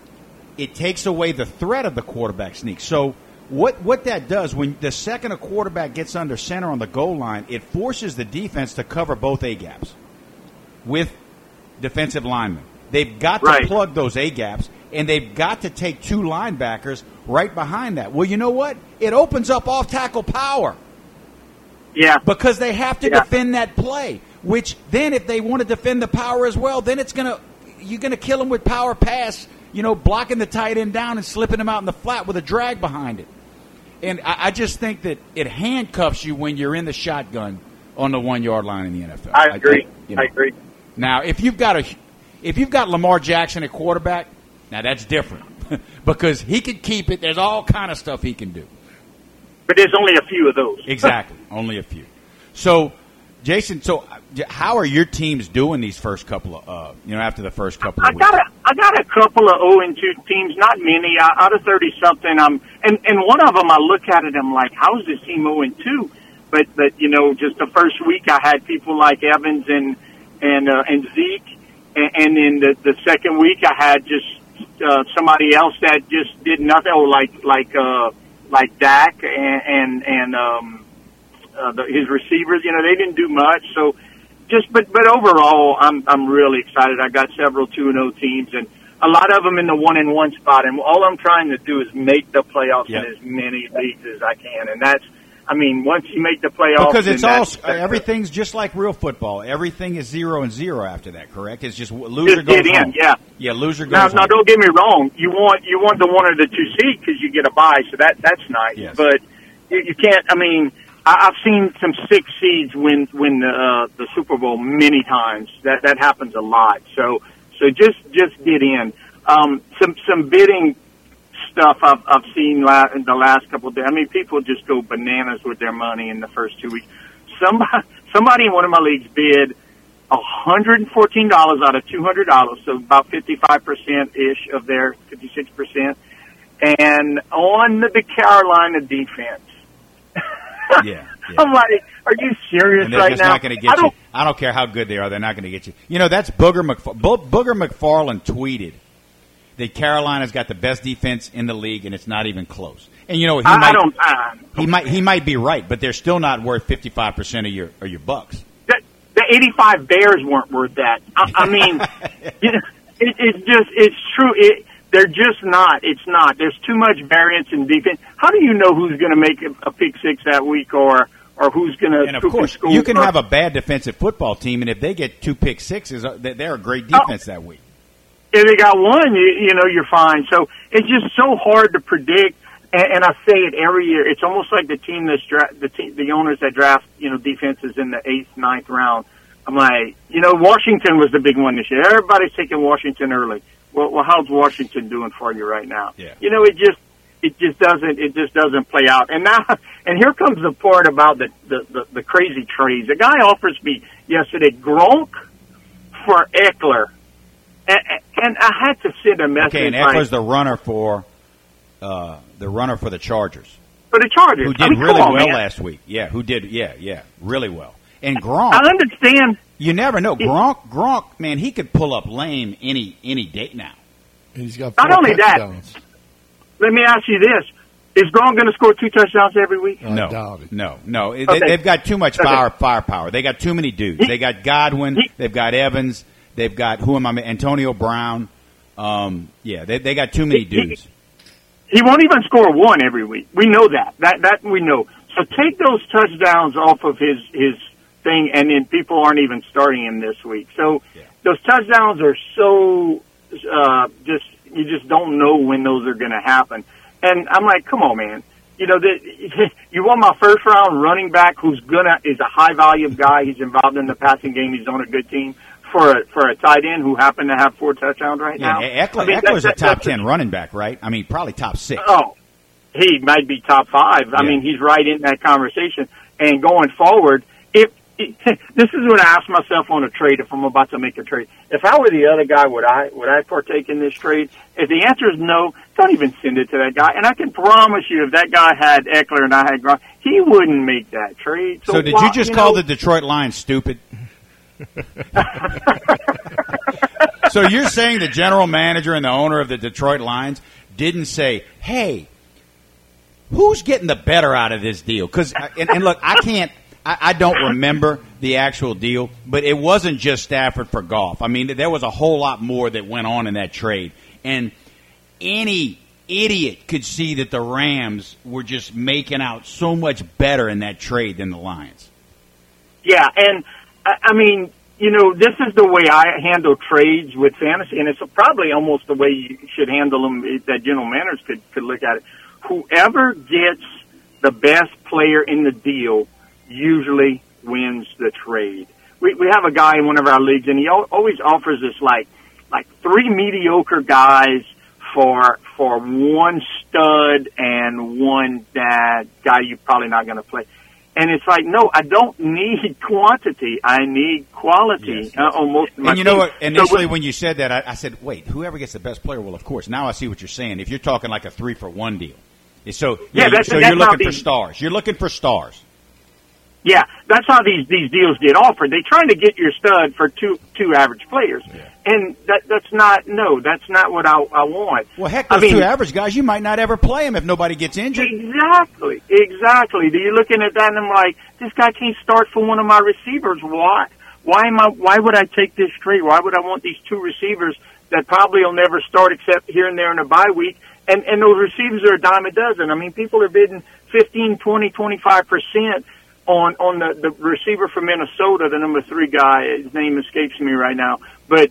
it takes away the threat of the quarterback sneak. So what that does, when the second a quarterback gets under center on the goal line, it forces the defense to cover both A-gaps with defensive linemen. They've got to plug those A-gaps, and they've got to take two linebackers right behind that. Well, you know what? It opens up off-tackle power. Yeah. Because they have to defend that play, which then if they want to defend the power as well, then you're going to kill them with power pass, blocking the tight end down and slipping them out in the flat with a drag behind it. And I just think that it handcuffs you when you're in the shotgun on the 1 yard line in the NFL. I agree. I agree. Now, if you've got Lamar Jackson at quarterback, now that's different because he can keep it. There's all kind of stuff he can do. But there's only a few of those. Exactly, only a few. So, Jason, how are your teams doing these first couple of, after the first couple of weeks? I got a couple of 0-2 teams, not many, out of 30-something. And one of them, I look at it, I'm like, how is this team 0-2? But just the first week, I had people like Evans and Zeke, and then the second week, I had just somebody else that just did nothing, like Dak and his receivers, they didn't do much. So but overall, I'm really excited. I got several 2-0 teams and a lot of them in the 1-1 spot. And all I'm trying to do is make the playoffs in as many leagues as I can. And once you make the playoffs, because it's everything's just like real football. Everything is 0-0 after that. Correct? It's just loser goes home. Yeah, loser goes home. Now, don't get me wrong. You want the 1 or the 2 seed because you get a bye, so that's nice. Yes. But you can't. I've seen some 6 seeds win the Super Bowl many times. That happens a lot. So just get in. Some bidding stuff I've seen in the last couple of days. People just go bananas with their money in the first 2 weeks. Somebody in one of my leagues bid $114 out of $200, so about 55%-ish of their 56%, and on the Carolina defense. Yeah. I'm like, are you serious and they're right just now? Not going to get you. I don't care how good they are. They're not going to get you. That's Booger McFarland tweeted that Carolina's got the best defense in the league, and it's not even close. And he might be right, but they're still not worth 55% of your bucks. The 85 Bears weren't worth that. It's true. They're just not. It's not. There's too much variance in defense. How do you know who's going to make a pick six that week or who's going to? And of course, you can have a bad defensive football team, and if they get 2 pick sixes, they're a great defense that week. If they got one, you're fine. So it's just so hard to predict. And I say it every year. It's almost like the team the owners that draft defenses in the 8th, 9th round. I'm like, Washington was the big one this year. Everybody's taking Washington early. Well, how's Washington doing for you right now? Yeah. It just doesn't play out. And now, and here comes the part about the crazy trades. A guy offers me yesterday Gronk for Eckler, and I had to send a message. Okay, and Eckler's the runner for the Chargers. For the Chargers, who did really well last week. Yeah, who did? Yeah, really well. And Gronk, I understand. You never know. Gronk, man, he could pull up lame any day now. And he's got not only that. Let me ask you this: Is Gronk going to score 2 touchdowns every week? No. Okay. They've got too much firepower. They got too many dudes. They got Godwin. They've got Evans. They've got Antonio Brown. They got too many dudes. He won't even score 1 every week. We know that. That we know. So take those touchdowns off of his thing, and then people aren't even starting him this week. So those touchdowns are so you just don't know when those are going to happen. And I'm like, come on, man. You want my first round running back who's is a high volume guy. He's involved in the passing game. He's on a good team for a tight end who happened to have 4 touchdowns right now. Eckler's a top 10 running back, right? I mean, probably top 6. Oh, he might be top 5. I mean, he's right in that conversation. And going forward, this is what I ask myself on a trade if I'm about to make a trade. If I were the other guy, would I partake in this trade? If the answer is no, don't even send it to that guy. And I can promise you, if that guy had Eckler and I had Gronk, he wouldn't make that trade. So did you just call the Detroit Lions stupid? So you're saying the general manager and the owner of the Detroit Lions didn't say, hey, who's getting the better out of this deal? Because and look, I don't remember the actual deal, but it wasn't just Stafford for Goff. I mean, there was a whole lot more that went on in that trade. And any idiot could see that the Rams were just making out so much better in that trade than the Lions. Yeah, and I mean, this is the way I handle trades with fantasy, and it's probably almost the way you should handle them that general managers could look at it. Whoever gets the best player in the deal usually wins the trade. We have a guy in one of our leagues, and he always offers us like 3 mediocre guys for 1 stud and 1 guy you're probably not going to play. And it's like, no, I don't need quantity. I need quality on most of my And you know teams. what? Initially, when you said that, I said, wait, whoever gets the best player? Well, of course. Now I see what you're saying. If you're talking like a 3-for-1 deal. So you're looking for stars. You're looking for stars. Yeah, that's how these deals get offered. They're trying to get your stud for two average players. Yeah. And that's not what I want. Well, heck, those 2 average guys, you might not ever play them if nobody gets injured. Exactly. You're looking at that and I'm like, this guy can't start for one of my receivers. Why? Why would I take this trade? Why would I want these 2 receivers that probably will never start except here and there in a bye week? And those receivers are a dime a dozen. I mean, people are bidding 15, 20, 25% on the receiver from Minnesota, the number 3 guy. His name escapes me right now. But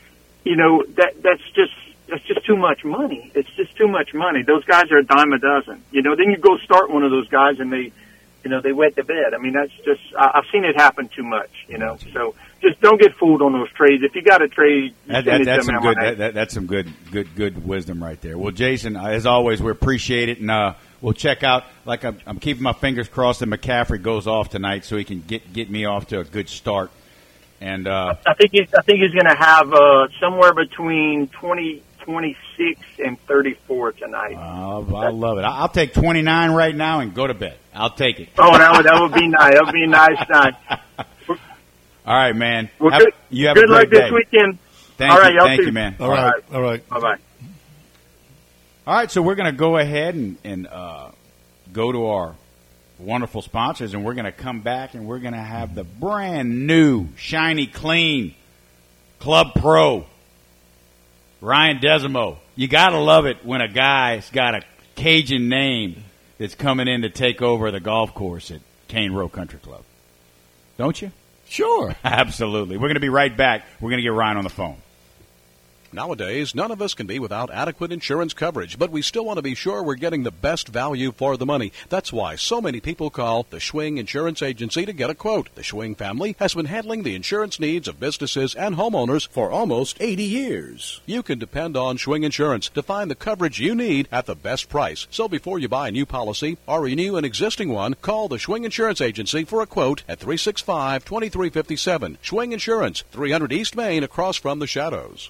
that's just too much money. It's just too much money. Those guys are a dime a dozen. Then you go start one of those guys and they wet the bed. I mean, that's just I've seen it happen too much. So just don't get fooled on those trades. If you got a trade, that's some good wisdom right there. Well, Jason, as always, we appreciate it, and we'll check out. Like I'm keeping my fingers crossed that McCaffrey goes off tonight, so he can get me off to a good start. And I think he's going to have somewhere between 26 and 34 tonight. I love it. I'll take 29 right now and go to bed. I'll take it. Oh, that would be nice. That would be a nice night. All right, man. Well, you have good a great luck day. this weekend. Thank you, man. All right. Bye-bye. All right, so we're going to go ahead and go to our wonderful sponsors, and we're going to come back and we're going to have the brand new, shiny, clean Club Pro, Ryan Desimo. You got to love it when a guy's got a Cajun name that's coming in to take over the golf course at Cane Row Country Club. Don't you? Sure. Absolutely. We're going to be right back. We're going to get Ryan on the phone. Nowadays, none of us can be without adequate insurance coverage, but we still want to be sure we're getting the best value for the money. That's why so many people call the Schwing Insurance Agency to get a quote. The Schwing family has been handling the insurance needs of businesses and homeowners for almost 80 years. You can depend on Schwing Insurance to find the coverage you need at the best price. So before you buy a new policy or renew an existing one, call the Schwing Insurance Agency for a quote at 365-2357. Schwing Insurance, 300 East Main, across from the Shadows.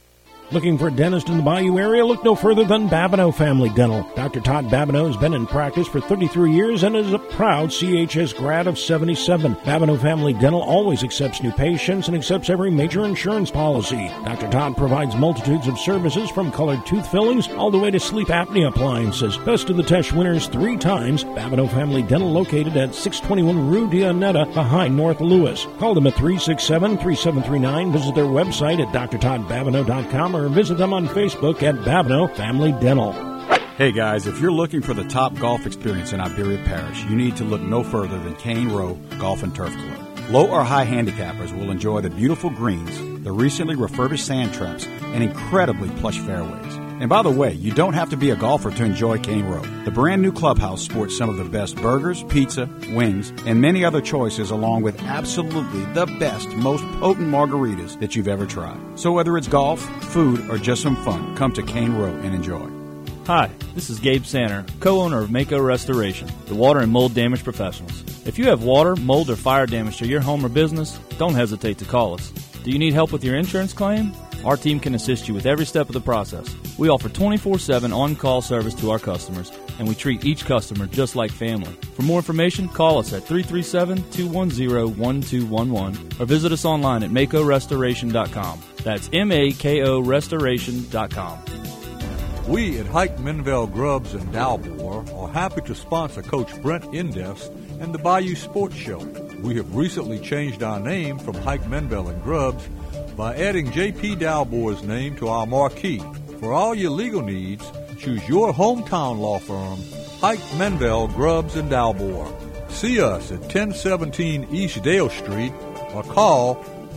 Looking for a dentist in the Bayou area? Look no further than Babineau Family Dental. Dr. Todd Babineau has been in practice for 33 years and is a proud CHS grad of 77. Babineau Family Dental always accepts new patients and accepts every major insurance policy. Dr. Todd provides multitudes of services from colored tooth fillings all the way to sleep apnea appliances. Best of the test winners 3 times. Babineau Family Dental located at 621 Rue Dionetta behind North Lewis. Call them at 367-3739. Visit their website at drtoddbabineau.com or visit them on Facebook at Babineau Family Dental. Hey guys, if you're looking for the top golf experience in Iberia Parish, you need to look no further than Cane Row Golf and Turf Club. Low or high handicappers will enjoy the beautiful greens, the recently refurbished sand traps, and incredibly plush fairways. And by the way, you don't have to be a golfer to enjoy Cane Row. The brand new clubhouse sports some of the best burgers, pizza, wings, and many other choices, along with absolutely the best, most potent margaritas that you've ever tried. So whether it's golf, food, or just some fun, come to Cane Row and enjoy. Hi, this is Gabe Sanner, co-owner of Mako Restoration, the water and mold damage professionals. If you have water, mold, or fire damage to your home or business, don't hesitate to call us. Do you need help with your insurance claim? Our team can assist you with every step of the process. We offer 24/7 on-call service to our customers, and we treat each customer just like family. For more information, call us at 337-210-1211 or visit us online at MakoRestoration.com. That's MAKO Restoration.com. We at Hike Menville Grubs and Dalbor are happy to sponsor Coach Brent Indest and the Bayou Sports Show. We have recently changed our name from Hike Menville and Grubs by adding J.P. Dalbor's name to our marquee. For all your legal needs, choose your hometown law firm, Hike Menville Grubs and Dalbor. See us at 1017 East Dale Street or call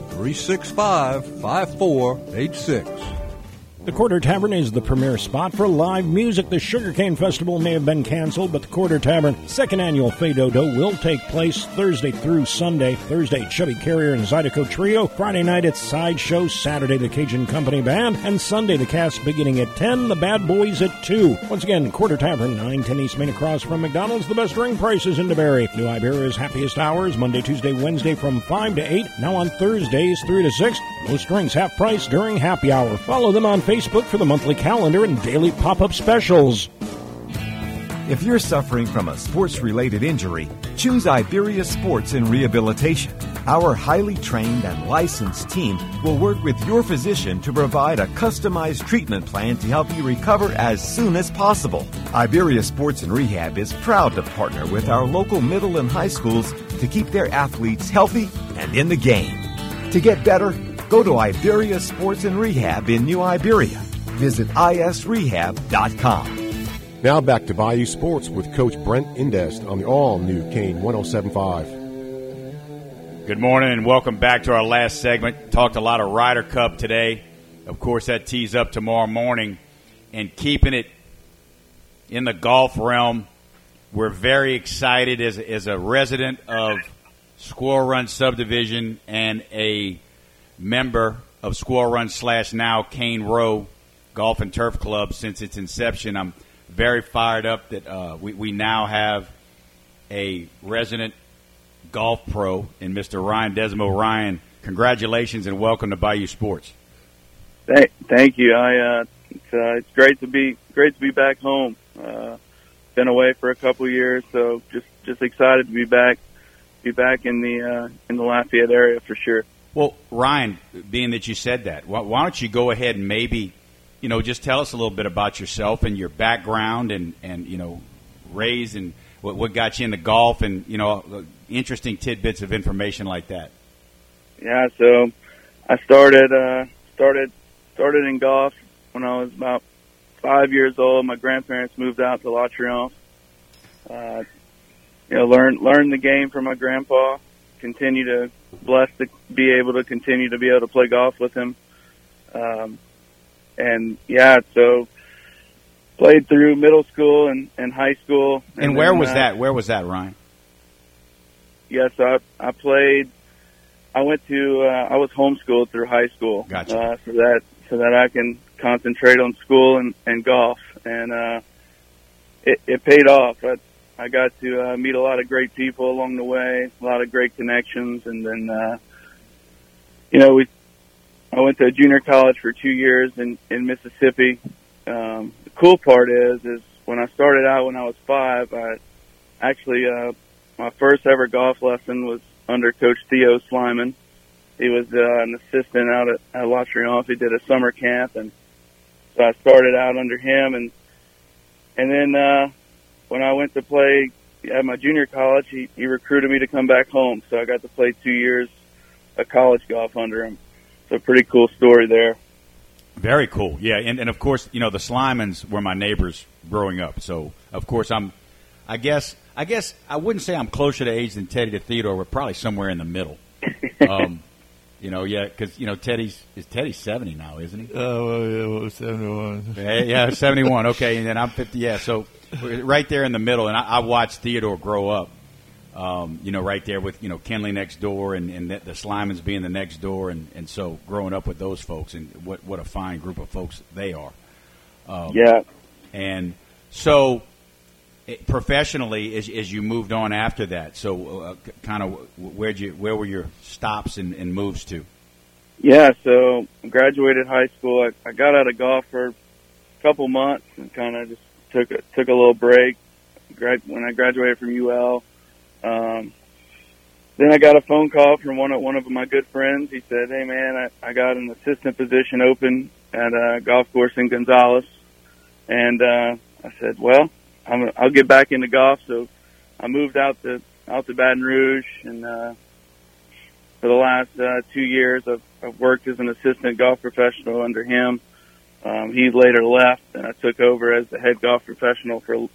365-5486. The Quarter Tavern is the premier spot for live music. The Sugarcane Festival may have been canceled, but the Quarter Tavern second annual Fado will take place Thursday through Sunday. Thursday, Chubby Carrier and Zydeco Trio. Friday night, it's Sideshow. Saturday, the Cajun Company Band. And Sunday, the cast beginning at 10, the Bad Boys at 2. Once again, Quarter Tavern, 910 East Main across from McDonald's. The best drink prices in DeBary. New Iberia's happiest hours, Monday, Tuesday, Wednesday from 5 to 8. Now on Thursdays, 3 to 6. Most drinks half price during happy hour. Follow them on Facebook for the monthly calendar and daily pop-up specials. If you're suffering from a sports-related injury, choose Iberia Sports and Rehabilitation. Our highly trained and licensed team will work with your physician to provide a customized treatment plan to help you recover as soon as possible. Iberia Sports and Rehab is proud to partner with our local middle and high schools to keep their athletes healthy and in the game. To get better, go to Iberia Sports and Rehab in New Iberia. Visit isrehab.com. Now back to Bayou Sports with Coach Brent Indest on the all-new Kane 107.5. Good morning and welcome back to our last segment. Talked a lot of Ryder Cup today. Of course, that tees up tomorrow morning. And keeping it in the golf realm, we're very excited as a resident of Squirrel Run Subdivision and a member of Squirrel Run / now Cane Row Golf and Turf Club since its inception. I'm very fired up that we now have a resident golf pro in Mr. Ryan Desimo. Ryan, congratulations and welcome to Bayou Sports. Thank you. It's great to be back home. Been away for a couple years, so just excited to be back in the Lafayette area for sure. Well, Ryan, being that you said that, why don't you go ahead and maybe, just tell us a little bit about yourself and your background and raised and what got you into golf and, interesting tidbits of information like that. Yeah, so I started in golf when I was about 5 years old. My grandparents moved out to La Triomphe. Learned the game from my grandpa. Blessed to be able to play golf with him. So played through middle school and high school. And where was that? Where was that, Ryan? Yes, I played. I was homeschooled through high school. Gotcha. So that I can concentrate on school and golf, and it paid off. I got to meet a lot of great people along the way, a lot of great connections, and then I went to junior college for 2 years in Mississippi. The cool part is when I started out when I was 5, I actually my first ever golf lesson was under Coach Theo Slyman. He was an assistant out at La Triomphe. He did a summer camp, and so I started out under him. And then when I went to play at my junior college, he recruited me to come back home. So I got to play 2 years of college golf under him. So a pretty cool story there. Very cool, yeah. And of course, the Slymans were my neighbors growing up. So of course I guess I wouldn't say I'm closer to age than Teddy to Theodore. We're probably somewhere in the middle. Because Teddy's 70 now, isn't he? Oh, yeah, 71. Yeah, 71. Okay, and then I'm 50. Yeah, so we're right there in the middle. And I watched Theodore grow up. Right there with Kenley next door, and the Slymans being the next door, and so growing up with those folks, and what a fine group of folks they are. Yeah. And so professionally, as you moved on after that, so kind of where were your stops and moves to? Yeah, so graduated high school. I got out of golf for a couple months and kind of just took a little break. When I graduated from UL. Then I got a phone call from one of my good friends. He said, "Hey man, I got an assistant position open at a golf course in Gonzales." And I said, "Well, I'll get back into golf." So I moved out to Baton Rouge, and for the last 2 years I've worked as an assistant golf professional under him. He later left, and I took over as the head golf professional for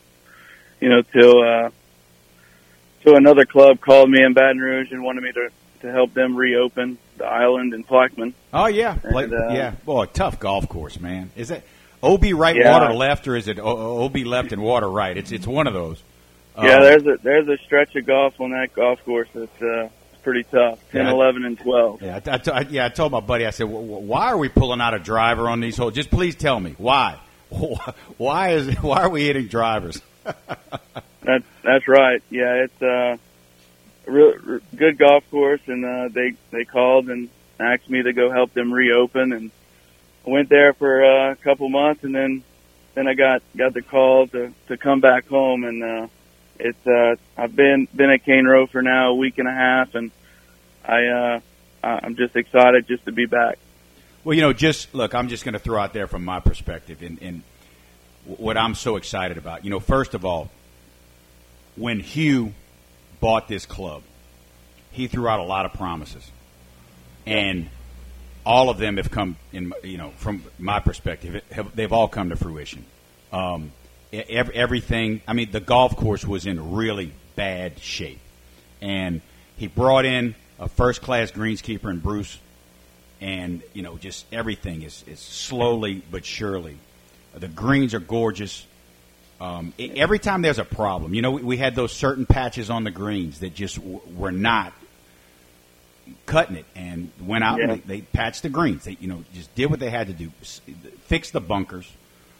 till another club called me in Baton Rouge and wanted me to help them reopen the island in Plaquemine. Oh, yeah. Yeah. Boy, tough golf course, man. Is it OB right, water left, or is it OB left and water right? It's one of those. Yeah, there's a stretch of golf on that golf course that's pretty tough, 10, 11, and 12. Yeah, I told my buddy, I said, why are we pulling out a driver on these holes? Just please tell me. Why? Why are we hitting drivers? That's right. Yeah, it's a real good golf course, and they called and asked me to go help them reopen, and I went there for a couple months, and then I got the call to come back home, and I've been at Cane Row for now a week and a half, and I'm just excited just to be back. Well, I'm just going to throw out there from my perspective, and what I'm so excited about. First of all, when Hugh bought this club, he threw out a lot of promises, and all of them have come in. From my perspective, they've all come to fruition. Everything. I mean, the golf course was in really bad shape, and he brought in a first-class greenskeeper in Bruce, and just everything is slowly but surely. The greens are gorgeous. Every time there's a problem, we had those certain patches on the greens that just were not cutting it, and went out and they patched the greens. They, just did what they had to do, fix the bunkers,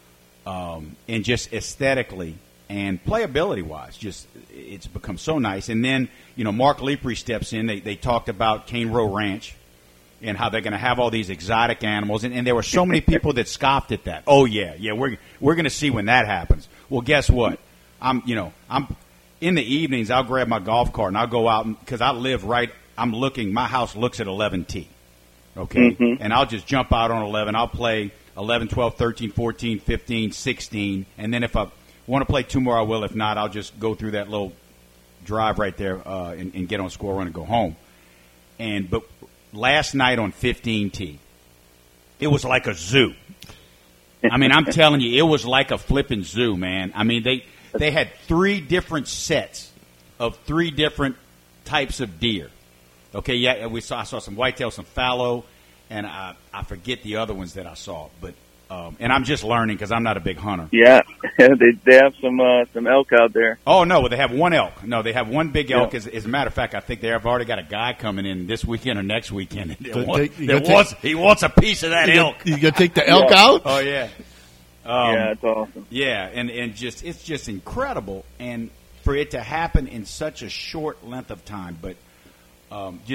and just aesthetically and playability wise, just it's become so nice. And then Mark Lepre steps in. They talked about Cane Row Ranch and how they're going to have all these exotic animals, and there were so many people that scoffed at that. Oh yeah, we're going to see when that happens. Well, guess what? I'm in the evenings. I'll grab my golf cart and I'll go out because I live right. I'm looking. My house looks at 11T. Okay, and I'll just jump out on 11. I'll play 11, 12, 13, 14, 15, 16, and then if I want to play two more, I will. If not, I'll just go through that little drive right there and get on score run and go home. But last night on 15T, it was like a zoo. I mean, I'm telling you, it was like a flipping zoo, man. I mean, they had 3 different sets of 3 different types of deer. Okay, yeah, I saw some whitetail, some fallow, and I forget the other ones that I saw. But and I'm just learning because I'm not a big hunter. Yeah, they have some elk out there. Oh no, they have one elk. No, they have one big elk. As a matter of fact, I think they have already got a guy coming in this weekend or next weekend. He wants a piece of that elk. You gonna take the elk out? Oh yeah. Yeah, it's awesome. Yeah, and it's just incredible, and for it to happen in such a short length of time. But just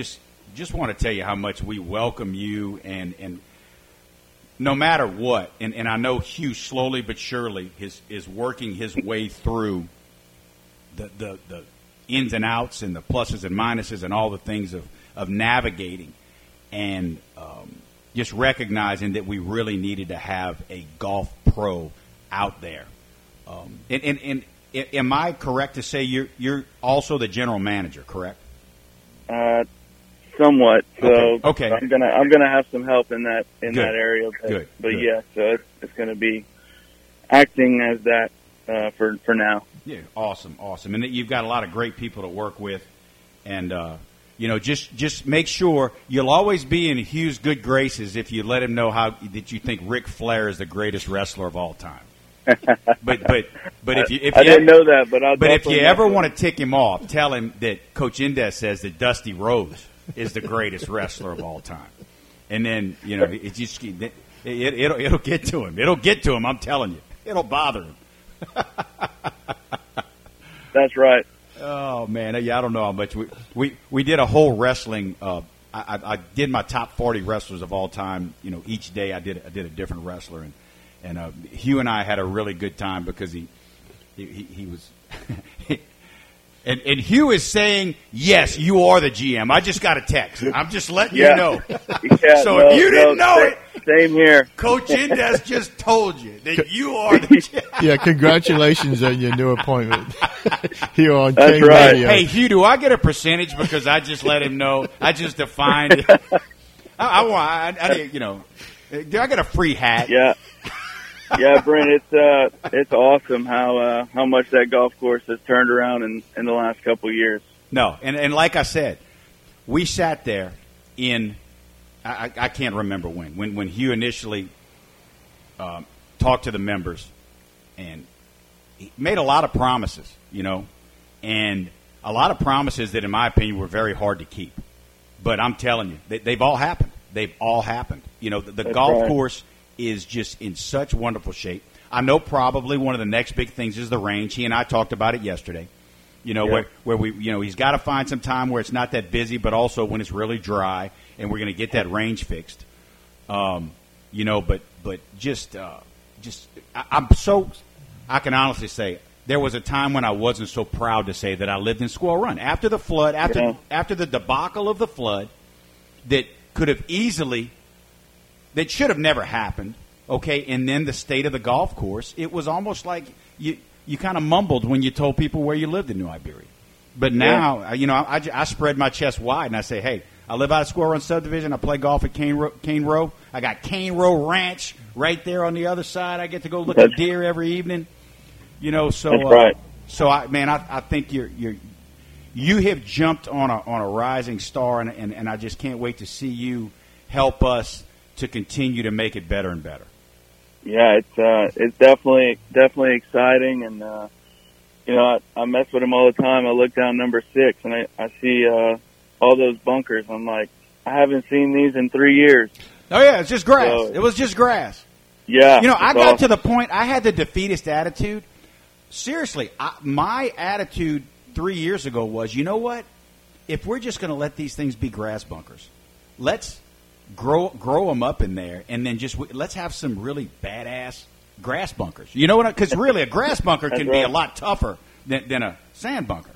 just want to tell you how much we welcome you, and no matter what, and I know Hugh slowly but surely is working his way through the ins and outs and the pluses and minuses and all the things of navigating, and just recognizing that we really needed to have a golf pro out there. And am I correct to say you're also the general manager, correct? Somewhat. So okay. I'm gonna have some help in that Good. that area. Good. Yeah, so it's gonna be acting as that for now. Yeah, awesome. And you've got a lot of great people to work with, and just make sure you'll always be in Hugh's good graces if you let him know that you think Ric Flair is the greatest wrestler of all time. But if you I didn't know that, but if you ever want to tick him off, tell him that Coach Indes says that Dusty Rhodes is the greatest wrestler of all time, and then it just it'll get to him. It'll get to him. I'm telling you, it'll bother him. That's right. Oh man, yeah, I don't know how much we did a whole wrestling. I did my top 40 wrestlers of all time. Each day I did a different wrestler, and Hugh and I had a really good time because he was. And Hugh is saying, yes, you are the GM. I just got a text. I'm just letting you know. So if you didn't know it, same here. Coach Indes just told you that you are the GM. Yeah, congratulations on your new appointment here on That's King right. Radio. Hey, Hugh, do I get a percentage because I just let him know? I just defined it. Do I get a free hat? Yeah. Yeah, Brent, it's awesome how much that golf course has turned around in the last couple of years. No, and like I said, we sat there in I can't remember when Hugh initially talked to the members, and he made a lot of promises, and a lot of promises that, in my opinion, were very hard to keep. But I'm telling you, they've all happened. They've all happened. The golf course is just in such wonderful shape. I know probably one of the next big things is the range. He and I talked about it yesterday. Where we he's got to find some time where it's not that busy, but also when it's really dry, and we're going to get that range fixed. But I can honestly say there was a time when I wasn't so proud to say that I lived in Squirrel Run after the flood, after the debacle of the flood, that could have easily. That should have never happened, okay? And then the state of the golf course, it was almost like you kind of mumbled when you told people where you lived in New Iberia. But now, I spread my chest wide and I say, hey, I live out of Squirrel Run Subdivision. I play golf at Cane Row. I got Cane Row Ranch right there on the other side. I get to go look at deer every evening. That's right. So I think you have jumped on a rising star, and I just can't wait to see you help us to continue to make it better and better. Yeah, it's definitely exciting, and I mess with him all the time. I look down number 6, and I see all those bunkers. I'm like, I haven't seen these in 3 years. Oh yeah, it's just grass. It was just grass. Yeah, I got to the point. I had the defeatist attitude. Seriously, my attitude 3 years ago was, you know what? If we're just going to let these things be grass bunkers, let's grow them up in there, and then let's have some really badass grass bunkers. You know what? Because really, a grass bunker can be a lot tougher than a sand bunker.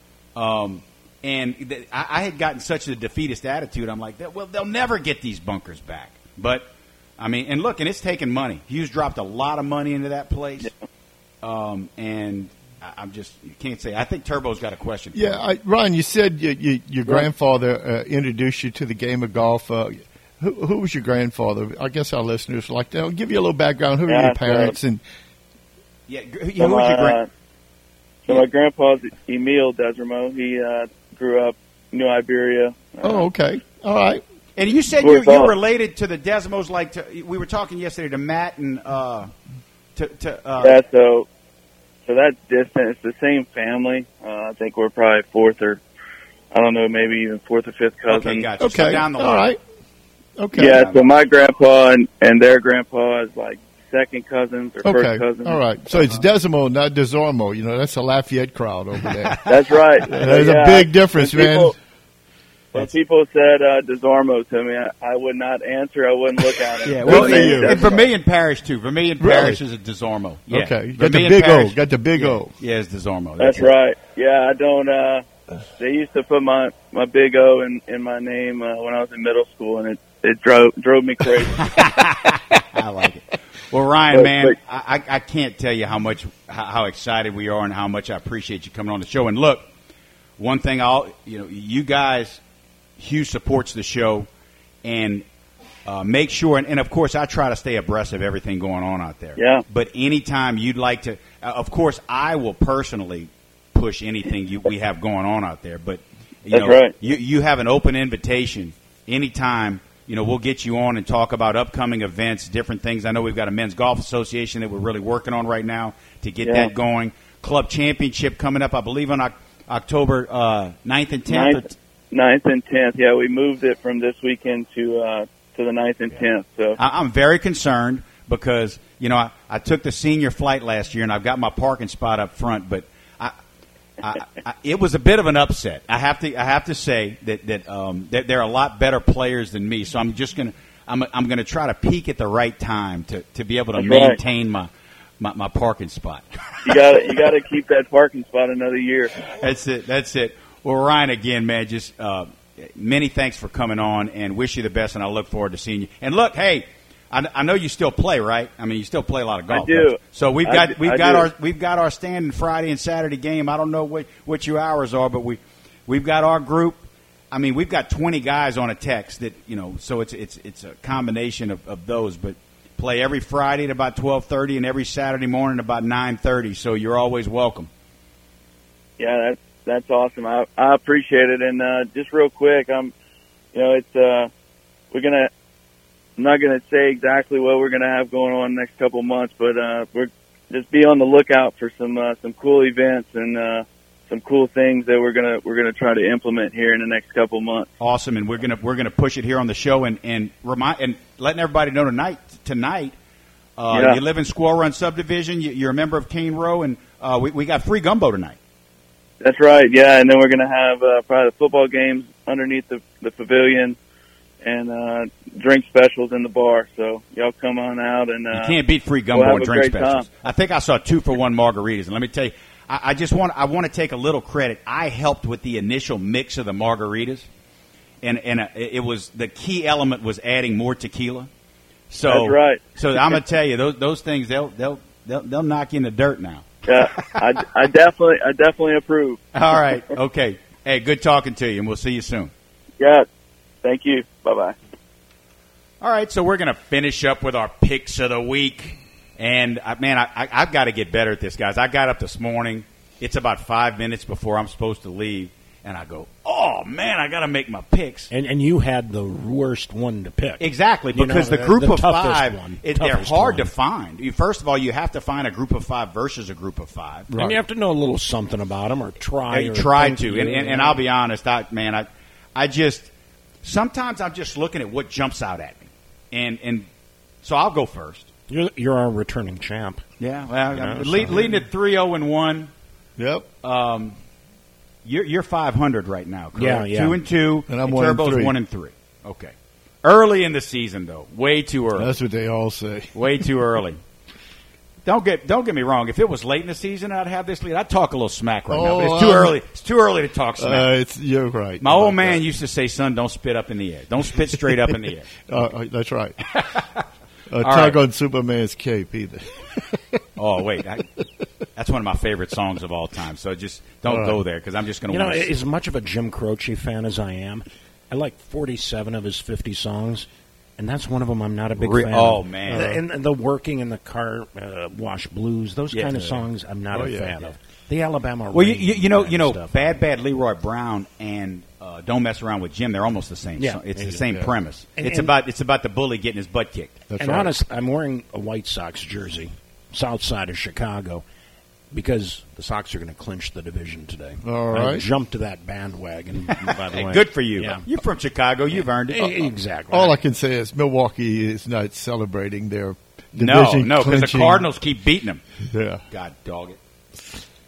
And I had gotten such a defeatist attitude. I'm like, well, they'll never get these bunkers back. But and look, and it's taken money. Hughes dropped a lot of money into that place, and I'm just can't say. I think Turbo's got a question. Yeah, Ryan, you said your grandfather introduced you to the game of golf. Who was your grandfather? I guess our listeners like that. I'll give you a little background. Who are your parents? So my grandpa's Emil Desramo. He grew up New Iberia. Okay. All right. And you said you're related to the Desmos. We were talking yesterday to Matt and yeah. So that's distant. It's the same family. I think we're probably fourth or maybe even fourth or fifth cousin. Okay, gotcha. Okay. So down the line. All right. Okay. Yeah, so my grandpa and their grandpa is like second cousins or first cousins. All right. So it's Desimo, not Desormo. That's a Lafayette crowd over there. That's right. There's a big difference, man. When people said DeZormo to me, I would not answer. I wouldn't look at it. Yeah, well, and Vermilion Parish, too. Vermilion Parish is a DeZormo. Yeah. Okay, you got the big O. Got the big O. Yeah, it's DeZormo. That's right. Yeah, I don't. They used to put my big O in my name when I was in middle school, and it drove me crazy. I like it. Well, Ryan, I can't tell you how excited we are and how much I appreciate you coming on the show. And look, one thing you guys, Hugh supports the show, and make sure, and of course I try to stay abreast of everything going on out there. Yeah. But anytime you'd like to, of course I will personally push anything we have going on out there. But That's right. You have an open invitation anytime. We'll get you on and talk about upcoming events, different things. I know we've got a men's golf association that we're really working on right now to get that going. Club championship coming up, I believe, on October 9th and 10th. 9th and 10th. Yeah, we moved it from this weekend to the 9th and 10th. So I'm very concerned because I took the senior flight last year and I've got my parking spot up front, but it was a bit of an upset. I have to say that there are a lot better players than me. So I'm just gonna try to peak at the right time to be able to maintain my parking spot. You got to keep that parking spot another year. That's it. Well, Ryan, again, man, just many thanks for coming on, and wish you the best. And I look forward to seeing you. And look, hey. I know you still play, right? I mean, you still play a lot of golf. I do. So we've got our standing Friday and Saturday game. I don't know what your hours are, but we've got our group. I mean, we've got 20 guys on a text that So it's a combination of those. But play every Friday at about 12:30 and every Saturday morning at about 9:30. So you're always welcome. Yeah, that's awesome. I appreciate it. And just real quick, I'm not going to say exactly what we're going to have going on the next couple of months, but we're just be on the lookout for some cool events and some cool things that we're gonna try to implement here in the next couple of months. Awesome, and we're gonna push it here on the show and remind and letting everybody know tonight. You live in Squirrel Run subdivision. You're a member of Cane Row, and we got free gumbo tonight. That's right, yeah, and then we're gonna have probably the football games underneath the pavilion. And drink specials in the bar, so y'all come on out and you can't beat free gumbo and drink specials. Time. I think I saw 2-for-1 margaritas, and let me tell you, I want to take a little credit. I helped with the initial mix of the margaritas, and it was the key element was adding more tequila. So that's right. So I'm gonna tell you those things they'll knock you in the dirt now. Yeah, I definitely approve. All right, okay. Hey, good talking to you, and we'll see you soon. Yeah. Thank you. Bye-bye. All right, so we're going to finish up with our picks of the week. And, I've got to get better at this, guys. I got up this morning. It's about 5 minutes before I'm supposed to leave. And I go, oh, man, I got to make my picks. And you had the worst one to pick. Exactly, because the group of five, they're hard to find. First of all, you have to find a group of five versus a group of five. Right. And you have to know a little something about them or try. Try to. And I'll be honest, I just... Sometimes I'm just looking at what jumps out at me, and so I'll go first. You're our returning champ. Yeah, well, leading at 3-0-1. Yep. You're 500 right now. Correct? Yeah. 2-2, and I'm Turbo's 1-3. Okay. Early in the season, though, way too early. That's what they all say. Way too early. Don't get me wrong. If it was late in the season, I'd have this lead. I'd talk a little smack right now. But it's too early. It's too early to talk smack. You're right. My old man used to say, "Son, don't spit up in the air. Don't spit straight up in the air." That's right. Tug on Superman's cape either. Oh wait, that's one of my favorite songs of all time. So just don't go there because I'm just going to. As much of a Jim Croce fan as I am, I like 47 of his 50 songs. And that's one of them I'm not a big fan of. Oh, man. And the Working in the Car Wash Blues, those kind of songs I'm not a fan of. The Alabama Well, Rain you know, stuff. Bad Leroy Brown and Don't Mess Around with Jim, they're almost the same. Yeah. It's the same premise. It's about the bully getting his butt kicked. That's right. Honest, I'm wearing a White Sox jersey, south side of Chicago, because the Sox are going to clinch the division today. All right. I jumped to that bandwagon, by the way. Good for you. Yeah. You're from Chicago. You've earned it. Exactly. All I can say is Milwaukee is not celebrating their division No, because the clinching. Cardinals keep beating them. Yeah. God dog it.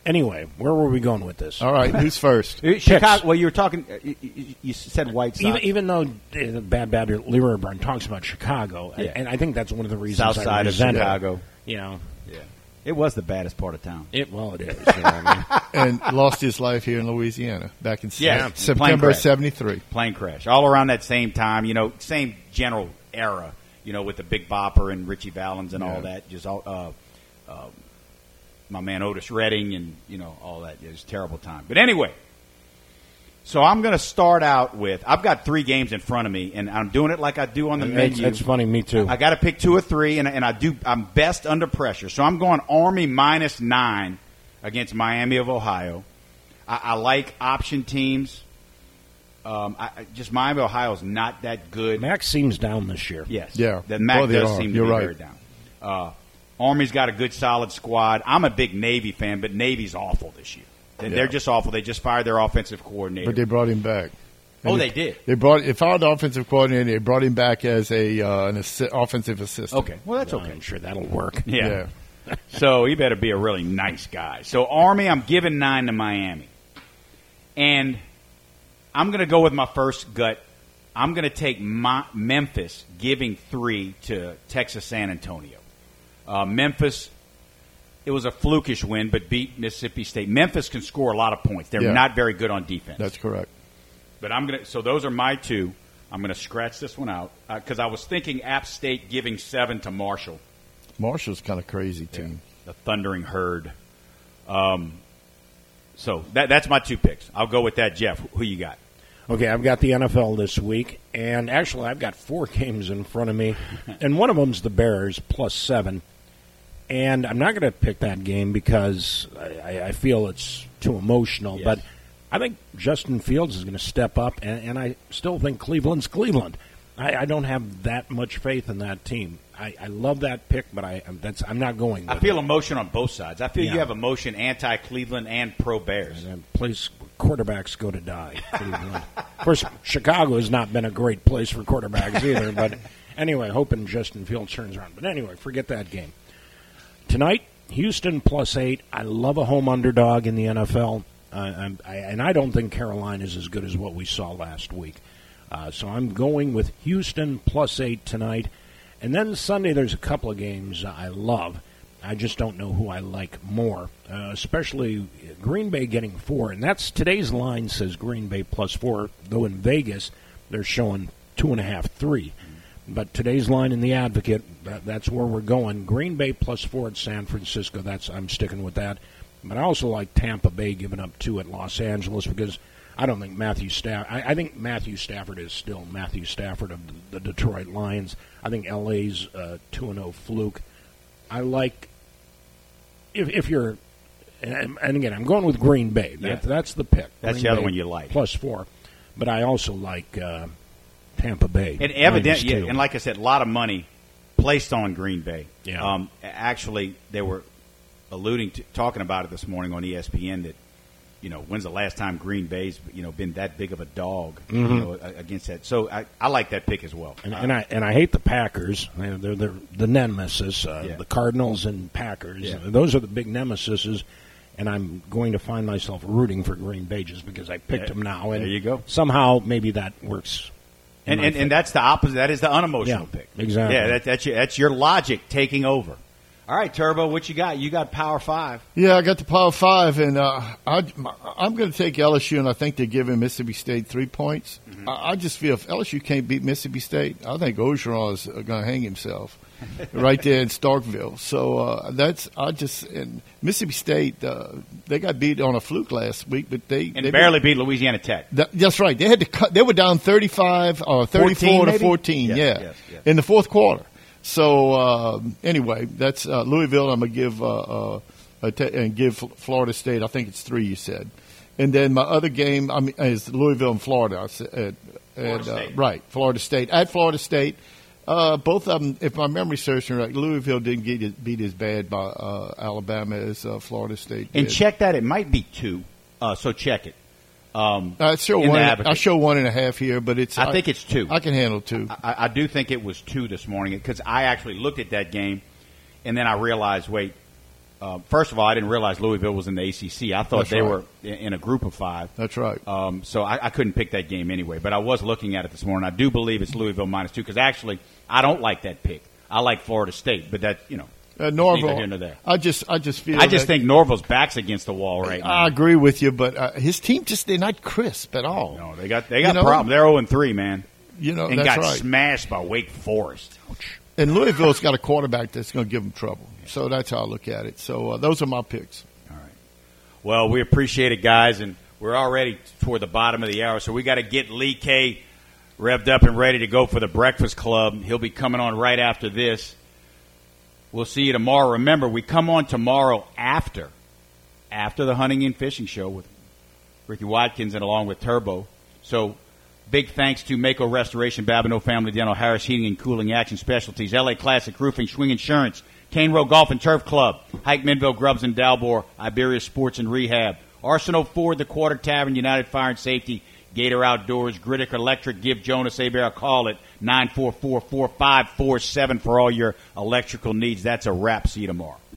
Anyway, where were we going with this? All right, who's first? Chicago. Well, you were talking. You said White Sox. Even though the Bad Leroy Burn talks about Chicago, and I think that's one of the reasons South side of Chicago. You know, it was the baddest part of town. It is. You know what I mean? And lost his life here in Louisiana back in September September '73. Plane crash, all around that same time. You know, same general era. You know, with the Big Bopper and Richie Valens and all that. Just all. My man Otis Redding and, you know, all that. It was a terrible time. But anyway, so I'm going to start out with, I've got 3 games in front of me, and I'm doing it like I do on the menu. That's funny, me too. I got to pick 2 or 3, and I'm best under pressure. So I'm going Army -9 against Miami of Ohio. I like option teams. Just Miami of Ohio is not that good. Max seems down this year. Yes. Yeah. That Mac does seem to be very down. Army's got a good, solid squad. I'm a big Navy fan, but Navy's awful this year. They're just awful. They just fired their offensive coordinator. But they brought him back. They did. They fired the offensive coordinator. They brought him back as an offensive assistant. Okay. Well, that's okay. I'm sure that'll work. Yeah. So he better be a really nice guy. So Army, I'm giving 9 to Miami. And I'm going to go with my first gut. I'm going to take Memphis, giving 3 to Texas San Antonio. Memphis, it was a flukish win, but beat Mississippi State. Memphis can score a lot of points. They're not very good on defense. That's correct. But so those are my 2. I'm going to scratch this one out because I was thinking App State giving 7 to Marshall. Marshall's kind of crazy team. The Thundering Herd. So that's my 2 picks. I'll go with that, Jeff. Who you got? Okay, I've got the NFL this week, and actually I've got 4 games in front of me, and one of them's the Bears +7. And I'm not going to pick that game because I feel it's too emotional. Yes. But I think Justin Fields is going to step up, and I still think Cleveland's Cleveland. I don't have that much faith in that team. I love that pick, but I'm not going with I feel emotion on both sides. I feel you have emotion anti-Cleveland and pro-Bears. Place quarterbacks go to die, Cleveland. Of course, Chicago has not been a great place for quarterbacks either. But anyway, hoping Justin Fields turns around. But anyway, forget that game. Tonight, Houston +8. I love a home underdog in the NFL, and I don't think Carolina is as good as what we saw last week. So I'm going with Houston +8 tonight. And then Sunday, there's a couple of games I love. I just don't know who I like more, especially Green Bay getting 4. And that's today's line says Green Bay +4, though in Vegas they're showing 2.5, 3. But today's line in the Advocate, that's where we're going. Green Bay +4 at San Francisco. I'm sticking with that. But I also like Tampa Bay giving up 2 at Los Angeles because I don't think Matthew Stafford. I think Matthew Stafford is still Matthew Stafford of the Detroit Lions. I think LA's 2-0 fluke. I like if you're, and again, I'm going with Green Bay. That's the pick. That's Green the other Bay one you like. +4, but I also like Tampa Bay. And evidently, and like I said, a lot of money placed on Green Bay. Yeah. Actually, they were talking about it this morning on ESPN that, when's the last time Green Bay's, been that big of a dog, against that. So I like that pick as well. And I hate the Packers. They're the nemesis. The Cardinals and Packers. Yeah. Those are the big nemesises. And I'm going to find myself rooting for Green Bay just because I picked them now. And there you go. Somehow maybe that works. And that's the opposite. That is the unemotional pick. Exactly. Yeah, that's your logic taking over. All right, Turbo, what you got? You got Power 5. Yeah, I got the Power 5, and I'm going to take LSU, and I think they're giving Mississippi State 3 points. Mm-hmm. I just feel if LSU can't beat Mississippi State, I think Orgeron is going to hang himself right there in Starkville. So and Mississippi State, they got beat on a fluke last week, but they barely beat Louisiana Tech. That's right. They had to cut. They were down 35 or 34 to 14. Yes. In the fourth quarter. So anyway, that's Louisville. I'm gonna give give Florida State. I think it's 3. You said, and then my other game is Louisville and Florida. Florida State. Right, Florida State at Florida State. Both of them, if my memory serves me right, Louisville didn't get beat as bad by Alabama as Florida State did. And check that; it might be 2. So check it. I show 1.5 here, but I think it's 2. I can handle 2. I do think it was 2 this morning because I actually looked at that game, and then I realized, wait, First of all, I didn't realize Louisville was in the ACC. I thought they were in a group of 5. That's right. So I couldn't pick that game anyway. But I was looking at it this morning. I do believe it's Louisville -2 because actually I don't like that pick. I like Florida State, but that Norville. I just feel. I just think Norville's back's against the wall right now. I agree with you, but his team they're not crisp at all. No, they got problems. They're 0-3, man. And got right. smashed by Wake Forest. And Louisville's got a quarterback that's going to give them trouble. So that's how I look at it. So those are my picks. All right. Well, we appreciate it, guys, and we're already toward the bottom of the hour, so we got to get Lee K revved up and ready to go for the Breakfast Club. He'll be coming on right after this. We'll see you tomorrow. Remember, we come on tomorrow after the Hunting and Fishing Show with Ricky Watkins and along with Turbo. So big thanks to Mako Restoration, Babineau Family Dental, Harris Heating and Cooling, Action Specialties, LA Classic Roofing, Schwing Insurance, Cane Row Golf and Turf Club, Hike Minville Grubs and Dalbor, Iberia Sports and Rehab, Arsenal Ford, The Quarter Tavern, United Fire and Safety, Gator Outdoors, Griddick Electric. Give Jonas Hebert a call at 944-4547 for all your electrical needs. That's a wrap. See you tomorrow.